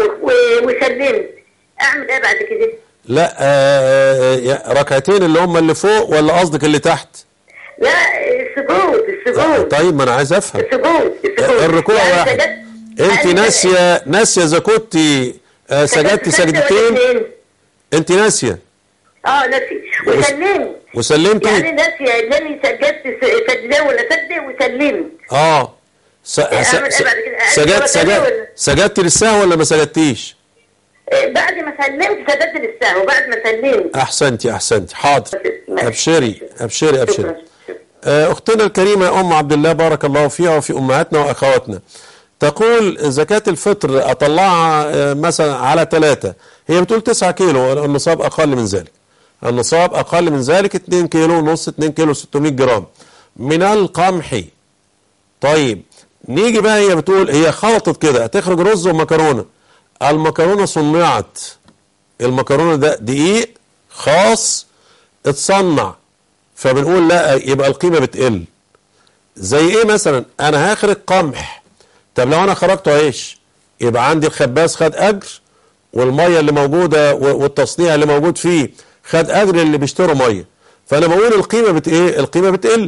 وسلمت، أعمل إيه بعد كده؟ لا آه ركعتين اللي هم اللي فوق ولا قصدك اللي تحت؟ لا السجود السجود. طيب ما أنا عايز أفهم. السجود السجود. الركوع يعني واحد. أنت ناسية ناسية إذا كنت آه سجدت سجدتين؟ أنت ناسية؟ اه ناسي وسلمت. وسلمت يعني ناسي انني سجدت سجده ولا سجده وسلمت. اه س... س... س... سجدت سجدت سجدت للسهو ولا ما سجدتيش؟ بعد ما سلمت سجدت للسهو بعد ما سلمت. احسنتي احسنتي حاضر. ابشري ابشري ابشري. اختنا الكريمه ام عبد الله بارك الله فيها وفي امهاتنا واخواتنا، تقول زكاة الفطر اطلعها مثلا على ثلاثة، هي بتقول تسعة كيلو، النصاب اقل من ذلك، النصاب اقل من ذلك اتنين كيلو ونص، اتنين كيلو ستمائة جرام من القمح. طيب نيجي بقى، هي بتقول هي خلطت كده هتخرج رز ومكرونه، المكرونه صنعت، المكرونه ده دقيق خاص اتصنع، فبنقول لا يبقى القيمه بتقل. زي ايه مثلا؟ انا هخرج قمح، طب لو انا خرجته عيش يبقى عندي الخباز خد اجر، والميه اللي موجوده والتصنيع اللي موجود فيه خد اجر اللي بيشتروا ميه، فانا بقول القيمه بت ايه؟ القيمه بتقل.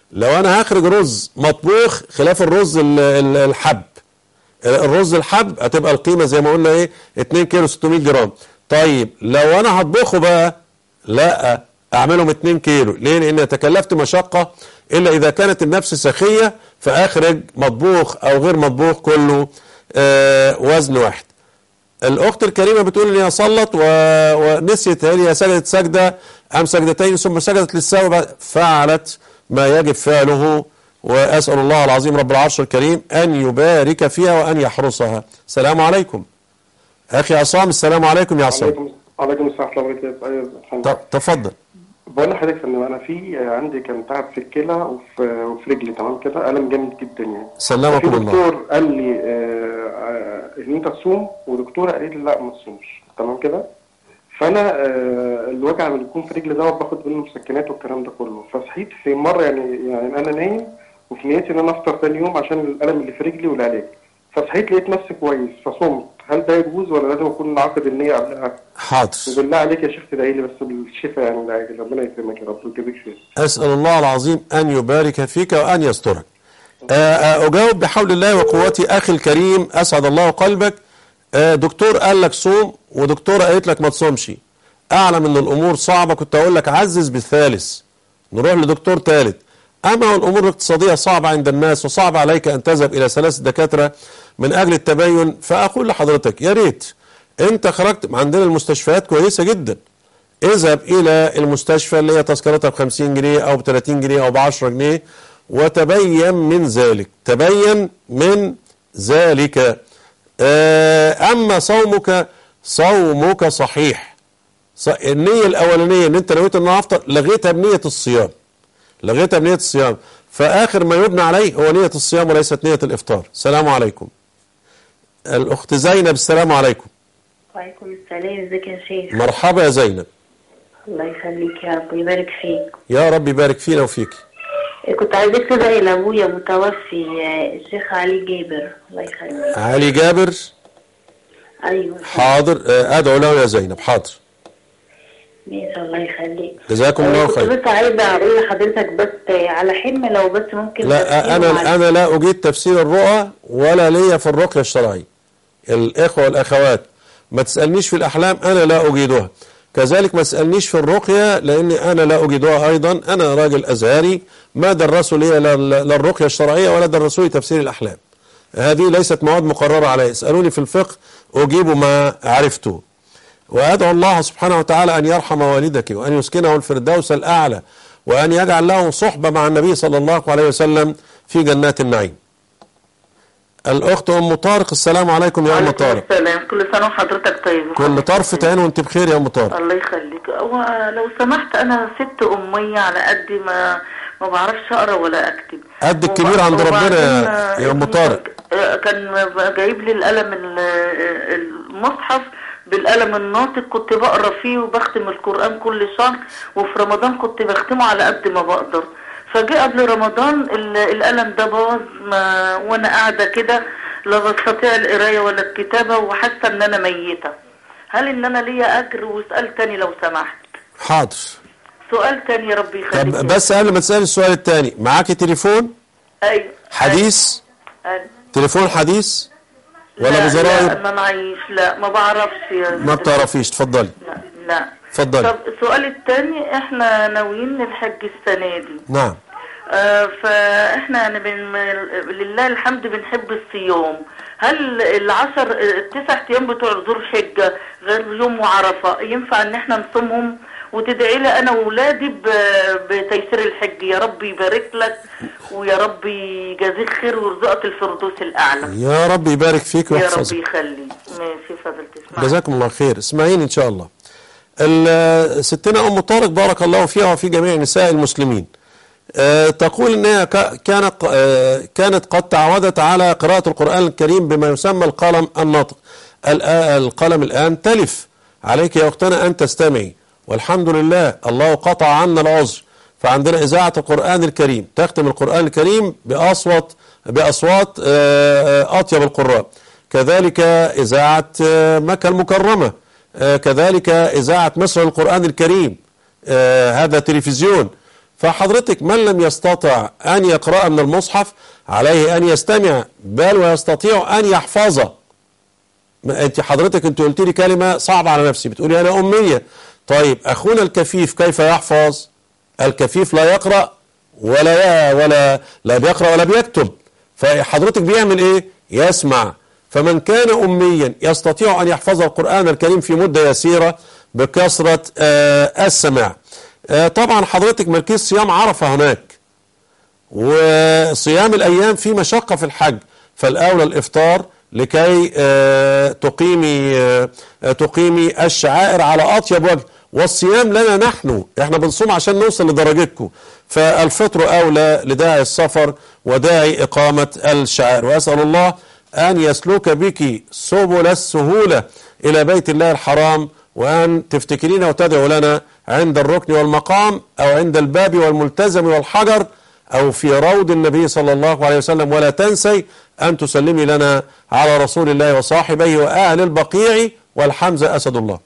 لو انا هخرج رز مطبوخ خلاف الرز ال- ال- الحب، الرز الحب هتبقى القيمه زي ما قلنا ايه اتنين كيلو ستمية جرام. طيب لو انا هطبخه بقى لا اعملهم اتنين كيلو. ليه؟ لان تكلفت مشقه، الا اذا كانت النفس سخيه فاخرج مطبوخ او غير مطبوخ كله آه وزن واحد. الاخت الكريمه بتقول ان هي صلت و... ونسيت، هل هي سجدت سجده ام سجدتين ثم سجدت للسهو؟ فعلت ما يجب فعله، واسال الله العظيم رب العرش الكريم ان يبارك فيها وان يحرسها. السلام عليكم اخي عصام. السلام عليكم يا عصام. عليكم السلام ورحمه الله وبركاته. تفضل. بقول لحضرتك ان انا في عندي كان تعب في الكلى وفي وفي رجلي، تمام كده، الم جامد جدا يعني. سلمكم الله. دكتور قال لي آه آه ان انت تصوم، ودكتوره قالت لي لا ما تصومش، تمام كده. فانا آه الوجع اللي بيكون في رجلي دوت باخد منه مسكنات والكلام ده كله. فصحيت في مره يعني يعني انا نايم وفي نيتي ان انا افطر ثاني يوم عشان الالم اللي في رجلي والعلاج. فصحيت لقيت نفسي كويس فصمت. هل ده يجوز ولا لازم اكون عاقد النيه قبلها؟ حاضر. وبالله عليك يا شيخ تدعي لي بس بالشفاء يعني العاجل، ربنا يكرمك يا رب ويجزيك خير. اسال الله العظيم ان يبارك فيك وان يسترك. اجاوب بحول الله وقوتي اخي الكريم، اسعد الله قلبك. دكتور قال لك صوم ودكتوره قالت لك ما تصومش. اعلم ان الامور صعبه، كنت اقول لك عزز بالثالث نروح لدكتور ثالث. اما الامور الاقتصاديه صعبه عند الناس وصعب عليك ان تذهب الى ثلاث دكاتره من اجل التبين، فاقول لحضرتك يا ريت انت خرجت. عندنا المستشفيات كويسه جدا، اذهب الى المستشفى اللي هي تذكرتها ب خمسين جنيه او ب ثلاثين جنيه او ب عشرة جنيه وتبين من ذلك، تبين من ذلك. اما صومك صومك صحيح. النيه الاولانيه ان انت نويت ان انا افطر لغيتها بنيه الصيام، لغيتها بنيه الصيام، فاخر ما يبنى عليه هو نيه الصيام وليست نيه الافطار. السلام عليكم. الاخت زينب. السلام عليكم. وعليكم السلام. ازيك يا شيخ؟ مرحبا يا زينب. الله يخليك يا رب ويبارك فيك. يا رب يبارك فينا وفيك. كنت عايزك تدعي لابويا متوفي الشيخ علي جابر، الله يخليك. علي جابر. ايوه حاضر، ادعو له يا زينب. حاضر ماشي الله يخليك. جزاكم الله خير. كنت بس عايزه اقول لحضرتك بس على حلم لو بس ممكن. لا انا انا لا اجيد تفسير الرؤى ولا ليا في الرقيه الشرعيه. الاخوه والاخوات ما تسالنيش في الاحلام، انا لا اجيدها. كذلك ما تسالنيش في الرقيه لاني انا لا اجيدها ايضا. انا راجل ازهري ما درسوا لي لا الرقيه الشرعيه ولا درسوا لي تفسير الاحلام. هذه ليست مواد مقرره علي. اسالوني في الفقه اجيب ما عرفته. وأدعو الله سبحانه وتعالى أن يرحم والدك وأن يسكنه الفردوس الأعلى وأن يجعل له صحبة مع النبي صلى الله عليه وسلم في جنات النعيم. الأخت أم طارق. السلام عليكم يا أم طارق. السلام. كل سنة وحضرتك طيب. كل طرفة عين وأنت بخير يا أم طارق. الله يخليك. ولو سمحت أنا ست أمية على قد ما ما بعرفش أقرأ ولا أكتب. قد الكبير عند ربنا يا أم طارق. كان جايب لي القلم المصحف بالقلم الناطق، كنت بقرا فيه وبختم القرآن كل شهر، وفي رمضان كنت بختمه على قد ما بقدر. فجاء قبل رمضان القلم ده باظ وانا قاعده كده لا بستطيع القرايه ولا الكتابه وحاسه ان انا ميته. هل ان انا ليا اجر؟ وسؤال تاني لو سمحت. حاضر. سؤال تاني يا رب يخليك. طب بس قبل ما تسالي السؤال التاني، معاكي تليفون؟ ايوه. حديث؟ ايوه. تليفون حديث؟ ولا لا بزراير؟ لا ما معيش. لا ما بعرفش يا ما بتعرفيش. اتفضلي. لا لا اتفضلي. طب السؤال الثاني، احنا ناويين الحج السنه دي. نعم. آه فاحنا يعني بن... لله الحمد بنحب الصيام. هل العشر التسع ايام بتوع ذو الحجه غير يوم وعرفه ينفع ان احنا نصومهم؟ وتدعي لي انا واولادي بتيسير الحج. يا رب يبارك لك ويا رب يجازيك خير ويرزقك الفردوس الاعلى. يا رب يبارك فيك ويحفظك. يا رب يخليك. ماشي فضلت. جزاكم الله خير. اسمعيني ان شاء الله. ستنا ام طارق بارك الله فيها وفي جميع نساء المسلمين. أه تقول انها كانت أه كانت قد تعودت على قراءة القرآن الكريم بما يسمى القلم الناطق. القلم الآن تلف. عليك يا اختنا ان تستمعي، والحمد لله الله قطع عنا العذر. فعندنا إذاعة القرآن الكريم تختم القرآن الكريم بأصوات بأصوات أه أطيب القراء. كذلك إذاعة مكة المكرمة، كذلك إذاعة مصر القرآن الكريم، هذا تلفزيون. فحضرتك من لم يستطع أن يقرأ من المصحف عليه أن يستمع، بل ويستطيع أن يحفظ. أنت حضرتك أنت قلت لي كلمة صعبة على نفسي، بتقولي أنا أمية. طيب أخونا الكفيف كيف يحفظ؟ الكفيف لا يقرأ ولا ولا لا بيقرأ ولا بيكتب، فحضرتك بيعمل إيه؟ يسمع. فمن كان أميا يستطيع أن يحفظ القرآن الكريم في مدة يسيرة بكثرة آه السماع. آه طبعا حضرتك ملكيش صيام عرفة هناك، وصيام الأيام في مشقة في الحج، فالأولى الإفطار لكي آه تقيمي آه تقيمي الشعائر على أطيب وجه. والصيام لنا نحن، احنا بنصوم عشان نوصل لدرجتكم، فالفطر أولى لداعي السفر وداعي إقامة الشعائر. وأسأل الله أن يسلك بك سبل السهولة إلى بيت الله الحرام، وأن تفتكرين وتدعو لنا عند الركن والمقام، أو عند الباب والملتزم والحجر، أو في روض النبي صلى الله عليه وسلم. ولا تنسي أن تسلمي لنا على رسول الله وصاحبيه وأهل البقيع والحمزة أسد الله.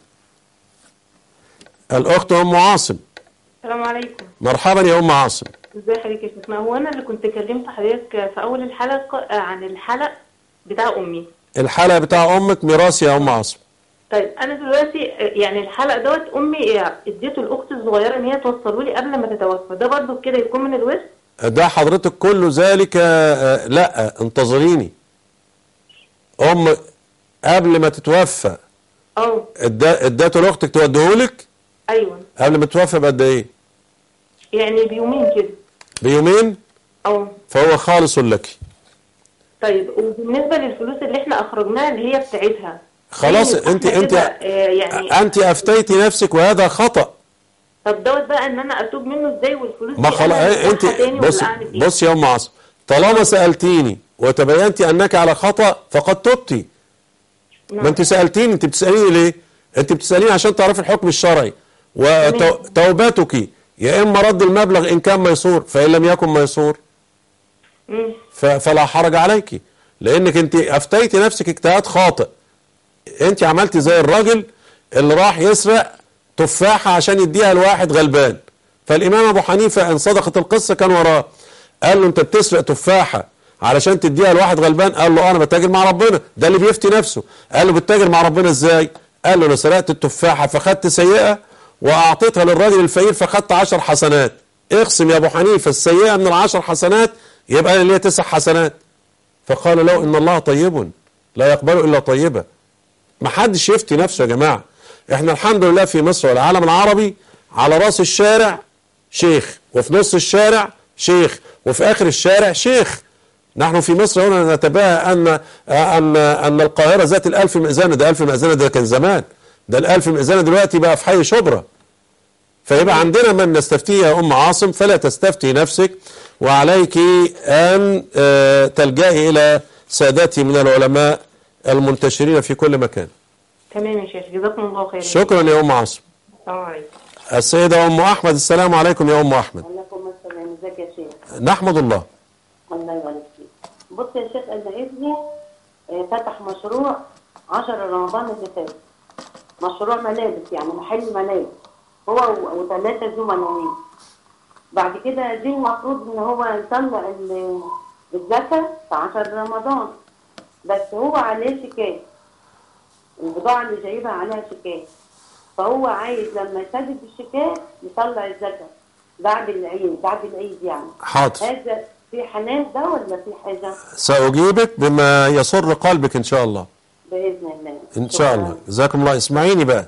الأخت أم عاصم. السلام عليكم. مرحبا يا أم عاصم. ازي حضرتك يا شيخنا؟ هو أنا اللي كنت كلمت حضرتك في أول الحلقة عن الحلق بتاع أمي. الحلقة بتاع أمك ميراث يا أم عاصم. طيب أنا دلوقتي يعني الحلق دوت أمي اديته لأختي الصغيرة إن هي توصله لي قبل ما تتوفى، ده برضه كده يكون من الورث؟ ده حضرتك كله ذلك آه لا انتظريني. أم قبل ما تتوفى اه اداته لأختك توديهولك؟ أيوه. قبل ما تتوفى بقد إيه؟ يعني بيومين كده. بيومين؟ اه. فهو خالص لك. طيب وبالنسبة للفلوس اللي احنا أخرجناها اللي هي بتاعتها خلاص انت انت آه يعني انت افتيتي نفسك وهذا خطأ. طب دوت بقى ان انا اتوب منه ازاي والفلوس ما خلاص انت بص بص يا ام عاصم، طالما سألتيني وتبينتي انك على خطأ فقد تبتي. ما انت سألتيني، انت بتسأليني ليه؟ انت بتسأليني عشان تعرفي الحكم الشرعي، وتوبتك يا اما رد المبلغ ان كان ميسور، فان لم يكن ميسور فلا حرج عليك، لانك انت افتيتي نفسك اجتهاد خاطئ. انت عملتي زي الراجل اللي راح يسرق تفاحة عشان يديها لواحد غلبان، فالامام ابو حنيفة ان صدقت القصة كان وراه، قال له انت بتسرق تفاحة علشان تديها لواحد غلبان؟ قال له انا بتاجر مع ربنا. ده اللي بيفتي نفسه. قال له بتتاجر مع ربنا ازاي؟ قال له انا سرقت التفاحة فخدت سيئة واعطيتها للراجل الفقير فخدت عشر حسنات. اقسم يا ابو حنيفة السيئة من العشر حسنات يبقى انا ليا تسع حسنات. فقال له ان الله طيب لا يقبل الا طيبا. ما حدش يفتي نفسه يا جماعة. احنا الحمد لله في مصر والعالم العربي على راس الشارع شيخ، وفي نص الشارع شيخ، وفي اخر الشارع شيخ. نحن في مصر هنا نتباهى ان ان ان القاهرة ذات الالف مئذنة. ده الف مئذنة ده كان زمان، ده الالف مئذنة دلوقتي بقى في حي شبرا. فيبقى عندنا من نستفتيه يا ام عاصم، فلا تستفتي نفسك، وعليك ان تلجئي الى سادتي من العلماء المنتشرين في كل مكان. تمام يا شيخ، جزاكم الله خيرا. شكرا يا ام عاصم. السلام عليكم. السيدة ام احمد. السلام عليكم يا ام احمد. وعليكم السلام. ازيك يا شيخ؟ نحمد الله. الله يبارك فيك. بص يا شيخ، انا ابني فتح مشروع عشرة رمضان اللي فات، مشروع ملابس يعني محل ملابس، هو وثلاثة زملاء. بعد كده دي المفروض ان هو يطلع الزكاة في عشر رمضان، بس هو عليه شيكات، البضاعة اللي جايبها عليها شيكات، فهو عايز لما يسدد الشيكات يطلع الزكاة بعد العيد، بعد العيد يعني. حاضر. هذا في حلال ده ولا في حاجة؟ سأجيبك بما يسر قلبك إن شاء الله. بإذن الله. إن شاء الله. جزاكم الله. اسمعيني بقى.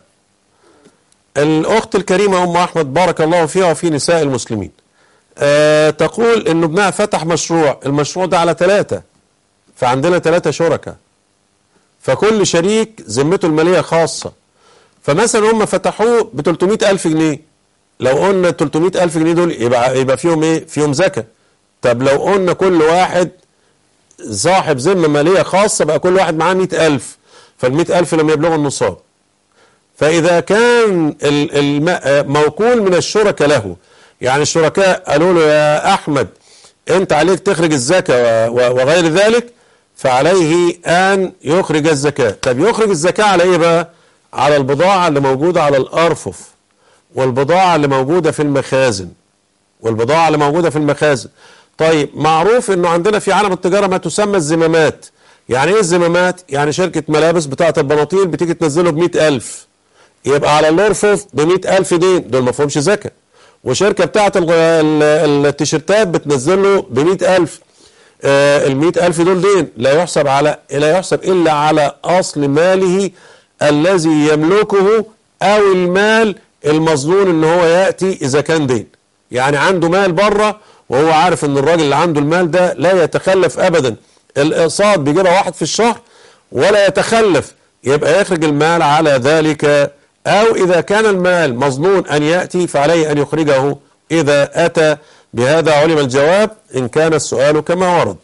الأخت الكريمة أم أحمد بارك الله فيها وفي نساء المسلمين. أه تقول إن ابنها فتح مشروع، المشروع ده على ثلاثة، فعندنا ثلاثة شركاء، فكل شريك ذمته المالية خاصة. فمثلا هم فتحوه ب ثلاثمئة ألف جنيه، لو قلنا ثلاثمئة ألف جنيه دول يبقى يبقى فيهم إيه؟ فيهم زكاة. طب لو قلنا كل واحد صاحب ذمة مالية خاصة بقى كل واحد معاه مئة ألف، فالمئة ألف لم يبلغوا النصاب. فإذا كان الموكول من الشركاء له، يعني الشركاء قالوا له يا أحمد أنت عليك تخرج الزكاة وغير ذلك، فعليه أن يخرج الزكاة. طب يخرج الزكاة على إيه بقى؟ على البضاعة اللي موجودة على الأرفف، والبضاعة اللي موجودة في المخازن، والبضاعة اللي موجودة في المخازن. طيب معروف انه عندنا في عالم التجارة ما تسمى الزمامات. يعني ايه الزمامات؟ يعني شركة ملابس بتاعة البناطيل بتيجي تنزله بمئة ألف، يبقى على الارفف بمئة ألف دين، دول ما فيهمش زكاة. وشركة بتاعة التيشيرتات بتنزله بمئة ألف، آه المئة ألف دول دين لا يحسب على لا يحسب إلا على أصل ماله الذي يملكه أو المال المظنون إن هو يأتي إذا كان دين. يعني عنده مال بره وهو عارف إن الراجل اللي عنده المال ده لا يتخلف أبدا، الإقساط بيجيبها واحد في الشهر ولا يتخلف، يبقى يخرج المال على ذلك. أو إذا كان المال مظنون أن يأتي فعليه أن يخرجه إذا أتى. بهذا علم الجواب إن كان السؤال كما ورد.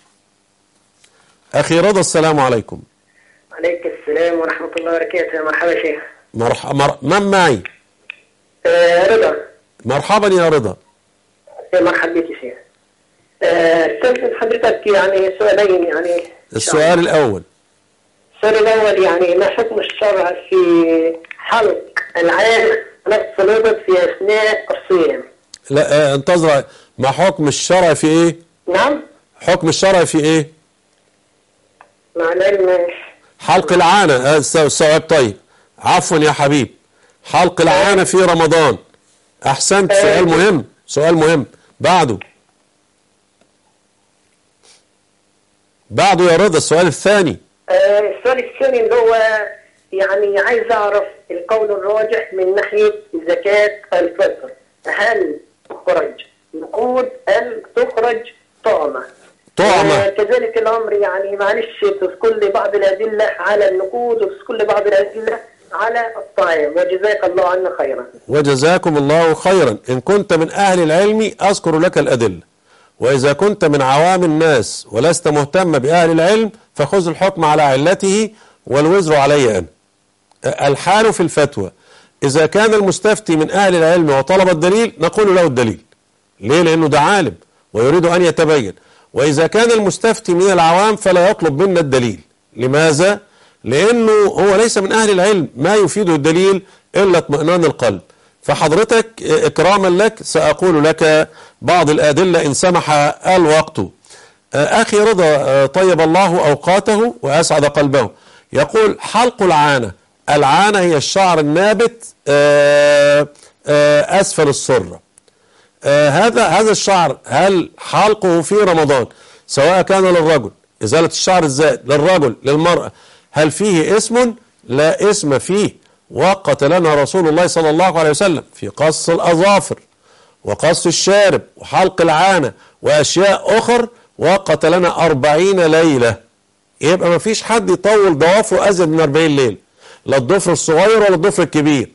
أخي رضا السلام عليكم. عليك السلام ورحمة الله وبركاته. مرحبا شيخ. مرحبا. مر... من معي؟ آه رضا. مرحبا يا رضا. مرحبا بك يا شيخ. استاذن حضرتك يعني سؤالين. يعني السؤال الأول السؤال الأول يعني ما حكم الشرع في حلق العانة نفس الإبط في أثناء الصيام؟ لا آه انتظر. ما حكم الشرع في ايه؟ نعم. حكم الشرع في ايه؟ مع العلم حلق العانة. آه السؤال طيب. عفوا يا حبيب. حلق العانة في رمضان. احسنت. سؤال مهم. سؤال مهم. بعده بعده يا رضا السؤال الثاني. آه السؤال الثاني اللي هو يعني عايز اعرف القول الراجح من ناحية زكاة الفطر، هل تخرج نقود أم تخرج طعمة؟ طعمة. آه كذلك الأمر يعني معلش تذكر لي بعض الأدلة على النقود وتذكر لي بعض الأدلة على الطعام، وجزاك الله عنا خيرا. وجزاكم الله خيرا. إن كنت من أهل العلم أذكر لك الأدلة، وإذا كنت من عوام الناس ولست مهتم بأهل العلم فخذ الحكم على علته والوزر علي أنا. الحال في الفتوى إذا كان المستفتي من أهل العلم وطلب الدليل نقول له الدليل. ليه؟ لأنه ده عالم ويريد أن يتبين. وإذا كان المستفتي من العوام فلا يطلب منا الدليل. لماذا؟ لأنه هو ليس من أهل العلم، ما يفيده الدليل إلا اطمئنان القلب. فحضرتك إكراما لك سأقول لك بعض الأدلة إن سمح الوقت. أخي رضا طيب الله أوقاته وأسعد قلبه يقول حلق العانة. العانة هي الشعر النابت أسفل السرة. هذا هذا الشعر هل حلقه في رمضان سواء كان للرجل إزالة الشعر الزائد للرجل للمرأة هل فيه اسم؟ لا اسم فيه. وقت لنا رسول الله صلى الله عليه وسلم في قص الأظافر وقص الشارب وحلق العانة وأشياء أخر وقت لنا أربعين ليلة. يبقى ما فيش حد يطول ضوافره أزيد من أربعين ليلة، لا الضفر الصغير ولا الضفر الكبير،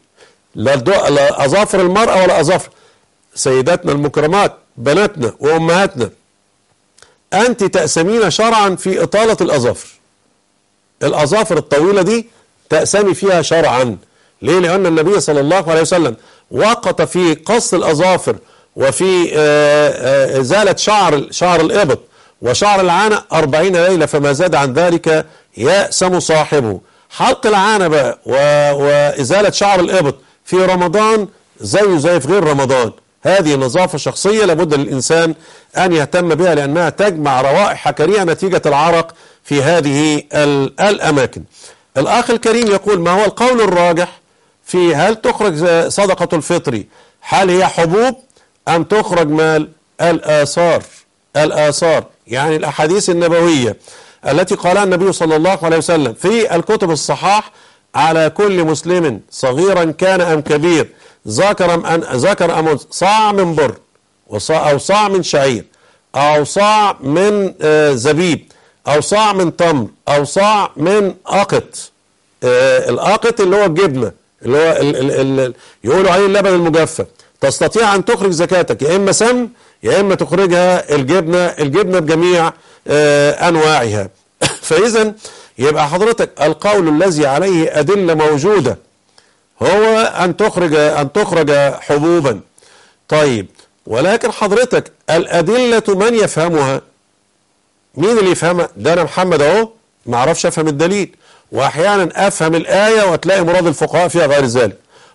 لا أظافر المرأة ولا أظافر سيداتنا المكرمات بناتنا وأمهاتنا. أنت تأسمين شرعا في إطالة الأظافر. الأظافر الطويلة دي تأسمي فيها شرعا. ليه؟ لأن النبي صلى الله عليه وسلم وقت في قص الأظافر وفي إزالة شعر شعر الإبط وشعر العانة أربعين ليلة، فما زاد عن ذلك يأسم صاحبه. حلق العانة بقى وإزالة شعر الإبط في رمضان زيه زي في غير رمضان. هذه نظافة شخصية لابد للإنسان أن يهتم بها لأنها تجمع روائح كريهة نتيجة العرق في هذه الأماكن. الأخ الكريم يقول ما هو القول الراجح في هل تخرج صدقة الفطر هل هي حبوب أم تخرج مال؟ الآثار. الآثار يعني الأحاديث النبوية التي قالها النبي صلى الله عليه وسلم في الكتب الصحاح على كل مسلم صغيرا كان أم كبير ذكر أم أن ذكر أم صاع من بر أو صاع من شعير أو صاع من آه زبيب أو صاع من تمر أو صاع من أقط. آه الأقط اللي هو الجبنة اللي هو ال ال ال يقولوا عليه اللبن المجفف. تستطيع أن تخرج زكاتك يا إما سمن يا إما تخرجها الجبنة الجبنة بجميع آه أنواعها. فإذا يبقى حضرتك القول الذي عليه أدلة موجودة هو أن تخرج أن تخرج حبوبا. طيب ولكن حضرتك الأدلة من يفهمها؟ مين اللي يفهمها؟ ده أنا محمد أهو ما أعرفش أفهم الدليل، وأحيانا أفهم الآية وتلاقي مراد الفقهاء فيها غير ذلك،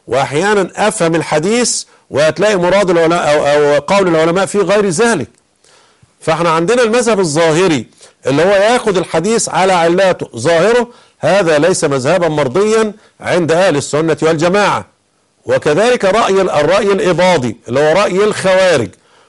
وأحيانا أفهم الحديث وهتلاقي مراد العلماء أو, أو قول العلماء في غير ذلك. فاحنا عندنا المذهب الظاهري اللي هو ياخد الحديث على علاته ظاهره، هذا ليس مذهبا مرضيا عند أهل السنة والجماعة. وكذلك رأي الرأي الإباضي اللي هو رأي الخوارج،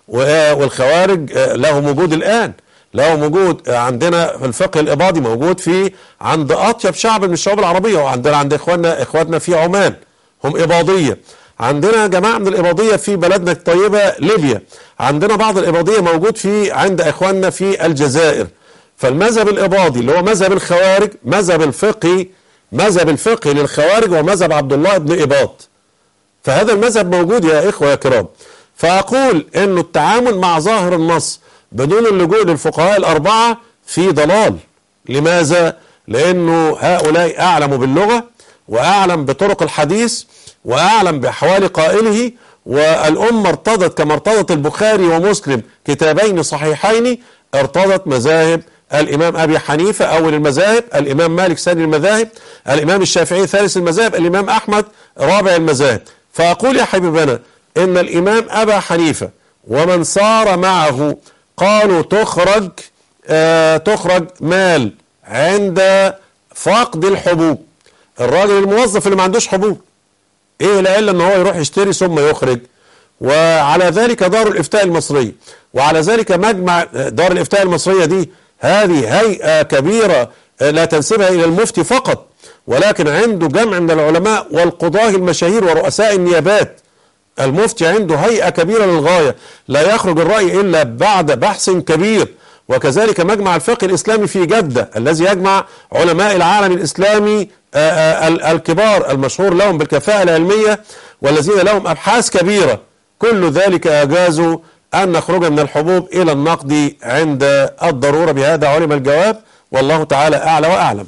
والخوارج لهم وجود الآن، لهم وجود عندنا في الفقه الإباضي، موجود في عند أطيب شعب من الشعوب العربية، وعندنا عند إخواننا إخواتنا في عمان هم إباضية، عندنا جماعة من الإباضية في بلدنا الطيبة ليبيا، عندنا بعض الإباضية موجود في عند إخواننا في الجزائر. فالمذهب الإباضي اللي هو مذهب الخوارج، مذهب الفقه مذهب الفقه للخوارج ومذهب عبد الله بن إباض. فهذا المذهب موجود يا إخوة يا كرام. فأقول إنه التعامل مع ظاهر النص بدون اللجوء للفقهاء الأربعة في ضلال. لماذا؟ لأنه هؤلاء أعلم باللغة وأعلم بطرق الحديث وأعلم بأحوال قائله، والأمة ارتضت كما ارتضت البخاري ومسلم كتابين صحيحين، ارتضت مذاهب الإمام أبي حنيفة أول المذاهب، الإمام مالك ثاني المذاهب، الإمام الشافعي ثالث المذاهب، الإمام أحمد رابع المذاهب. فأقول يا حبيبنا إن الإمام أبا حنيفة ومن صار معه قالوا تخرج آه تخرج مال عند فقد الحبوب. الراجل الموظف اللي ما عندوش حبوب ايه لا الا ان هو يروح يشتري ثم يخرج. وعلى ذلك دار الافتاء المصريه، وعلى ذلك مجمع دار الافتاء المصريه دي هذه هيئه كبيره لا تنسبها الى المفتي فقط، ولكن عنده جمع من العلماء والقضاه المشاهير ورؤساء النيابات. المفتي عنده هيئه كبيره للغايه، لا يخرج الراي الا بعد بحث كبير. وكذلك مجمع الفقه الإسلامي في جدة الذي يجمع علماء العالم الإسلامي الكبار المشهور لهم بالكفاءة العلمية والذين لهم أبحاث كبيرة، كل ذلك أجازوا أن نخرج من الحبوب إلى النقد عند الضرورة. بهذا علم الجواب، والله تعالى أعلى وأعلم.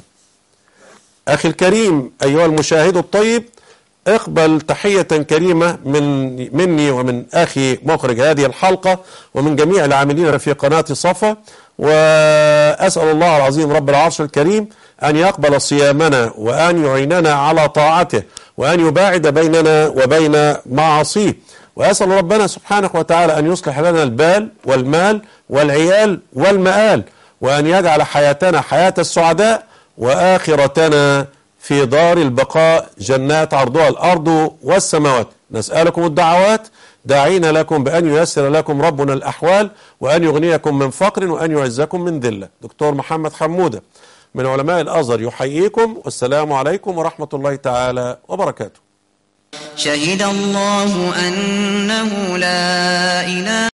أخي الكريم أيها المشاهد الطيب، اقبل تحية كريمة من مني ومن أخي مخرج هذه الحلقة ومن جميع العاملين في قناة صفا، وأسأل الله العظيم رب العرش الكريم أن يقبل صيامنا وأن يعيننا على طاعته وأن يباعد بيننا وبين معاصيه، وأسأل ربنا سبحانه وتعالى أن يصلح لنا البال والمال والعيال والمآل، وأن يجعل حياتنا حياة السعداء وآخرتنا في دار البقاء جنات عرضها الأرض والسماوات. نسألكم الدعوات داعين لكم بأن ييسر لكم ربنا الأحوال وأن يغنيكم من فقر وأن يعزكم من ذلة. دكتور محمد حمودة من علماء الأزهر يحييكم، والسلام عليكم ورحمة الله تعالى وبركاته. شهد الله أنه لا إله